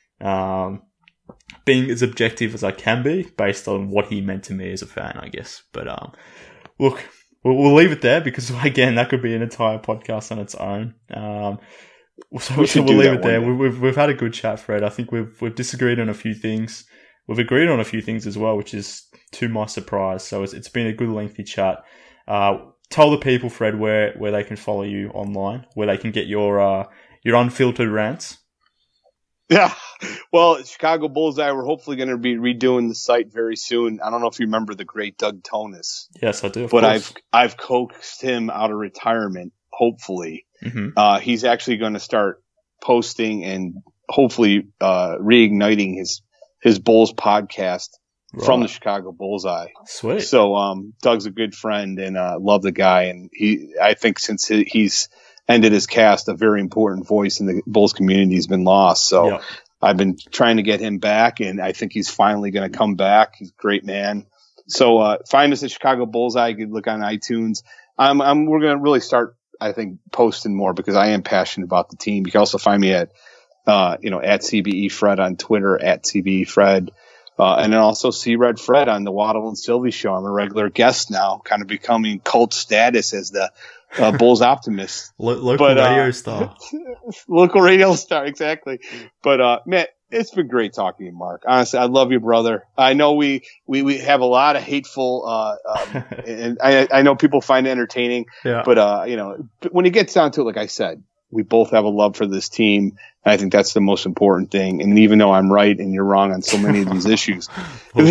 A: being as objective as I can be based on what he meant to me as a fan, I guess. But look, we'll leave it there, because again, that could be an entire podcast on its own. So we'll leave it there. We've had a good chat, Fred. I think we've disagreed on a few things. We've agreed on a few things as well, which is to my surprise. So it's been a good lengthy chat. Tell the people, Fred, where they can follow you online, where they can get your unfiltered rants.
B: Yeah. Well, Chicago Bullseye, we're hopefully going to be redoing the site very soon. I don't know if you remember the great Doug Tonis.
A: Yes, I do.
B: But I've coaxed him out of retirement, hopefully. Mm-hmm. He's actually going to start posting and hopefully reigniting his Bulls podcast from the Chicago Bullseye.
A: Sweet.
B: So Doug's a good friend, and love the guy. And I think since he's ended his cast, a very important voice in the Bulls community has been lost. So yep. I've been trying to get him back, and I think he's finally going to come back. He's a great man. So find us at Chicago Bullseye. You can look on iTunes. We're going to really start, I think, posting more, because I am passionate about the team. You can also find me at CBE Fred on Twitter, at CBE Fred. And then also see Red Fred on the Waddle and Sylvie show. I'm a regular guest now, kind of becoming cult status as the Bulls optimist.
A: Local radio star.
B: Local radio star, exactly. But, man, it's been great talking to you, Mark. Honestly, I love you, brother. I know we have a lot of hateful, and I know people find it entertaining. Yeah. But, when it gets down to it, like I said, we both have a love for this team. And I think that's the most important thing. And even though I'm right and you're wrong on so many of these issues,
A: but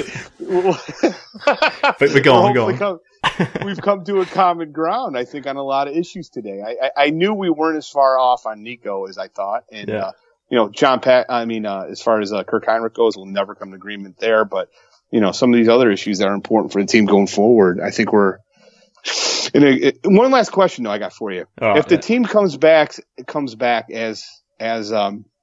A: go on.
B: We've come to a common ground, I think, on a lot of issues today. I knew we weren't as far off on Nico as I thought. And, as far as Kirk Heinrich goes, we'll never come to agreement there. But, some of these other issues that are important for the team going forward, I think we're, one last question though I got for you. If the team comes back as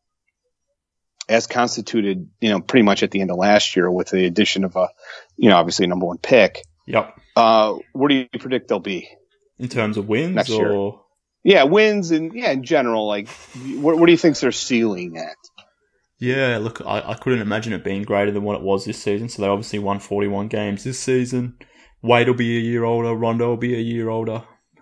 B: constituted, pretty much at the end of last year with the addition of obviously number 1 pick.
A: Yep.
B: Where do you predict they'll be
A: in terms of wins
B: next
A: year?
B: Or? Yeah, wins and in general, like what do you think's their ceiling at?
A: Yeah, look, I couldn't imagine it being greater than what it was this season. So they obviously won 41 games this season. Wade will be a year older. Rondo will be a year older.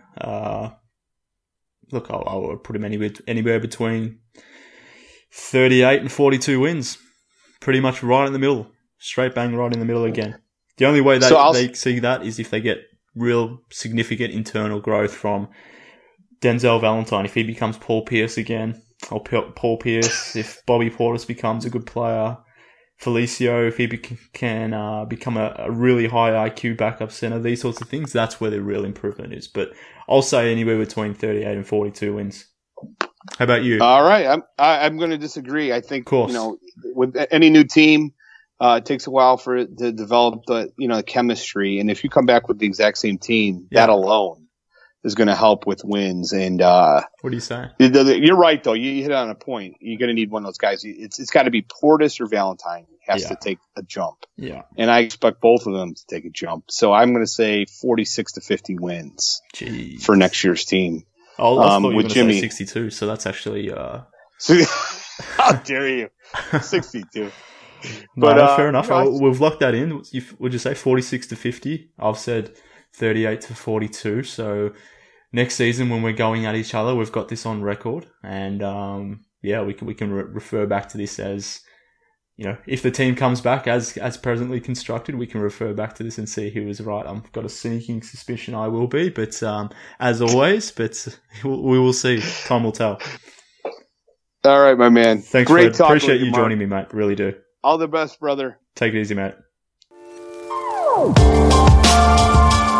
A: Look, I would put him anywhere between 38 and 42 wins. pretty much right in the middle. Straight bang right in the middle again. The only way they see that is if they get real significant internal growth from Denzel Valentine. If he becomes Paul Pierce again, or Paul Pierce, if Bobby Portis becomes a good player, Felicio, if he can become a really high IQ backup center, these sorts of things, that's where the real improvement is. But I'll say anywhere between 38 and 42 wins. How about you?
B: All right. I'm going to disagree. I think, with any new team, it takes a while for it to develop the chemistry. And if you come back with the exact same team, that alone is going to help with wins. And
A: what do you say?
B: You're right, though. You hit on a point. You're going to need one of those guys. It's got to be Portis or Valentine has to take a jump.
A: Yeah.
B: And I expect both of them to take a jump. So I'm going to say 46 to 50 wins for next year's team.
A: Oh, I thought you were going to say 62. So that's actually.
B: How dare you? 62.
A: But fair enough. We've locked that in. Would you say 46 to 50? I've said 38 to 42. So next season when we're going at each other, we've got this on record, and we can refer back to this as, if the team comes back as presently constructed, we can refer back to this and see who was right. I've got a sneaking suspicion I will be, but as always, we will see. Time will tell.
B: All right, my man.
A: Thanks,
B: Great
A: Fred. Appreciate you joining me, mate. Really do.
B: All the best, brother.
A: Take it easy, mate.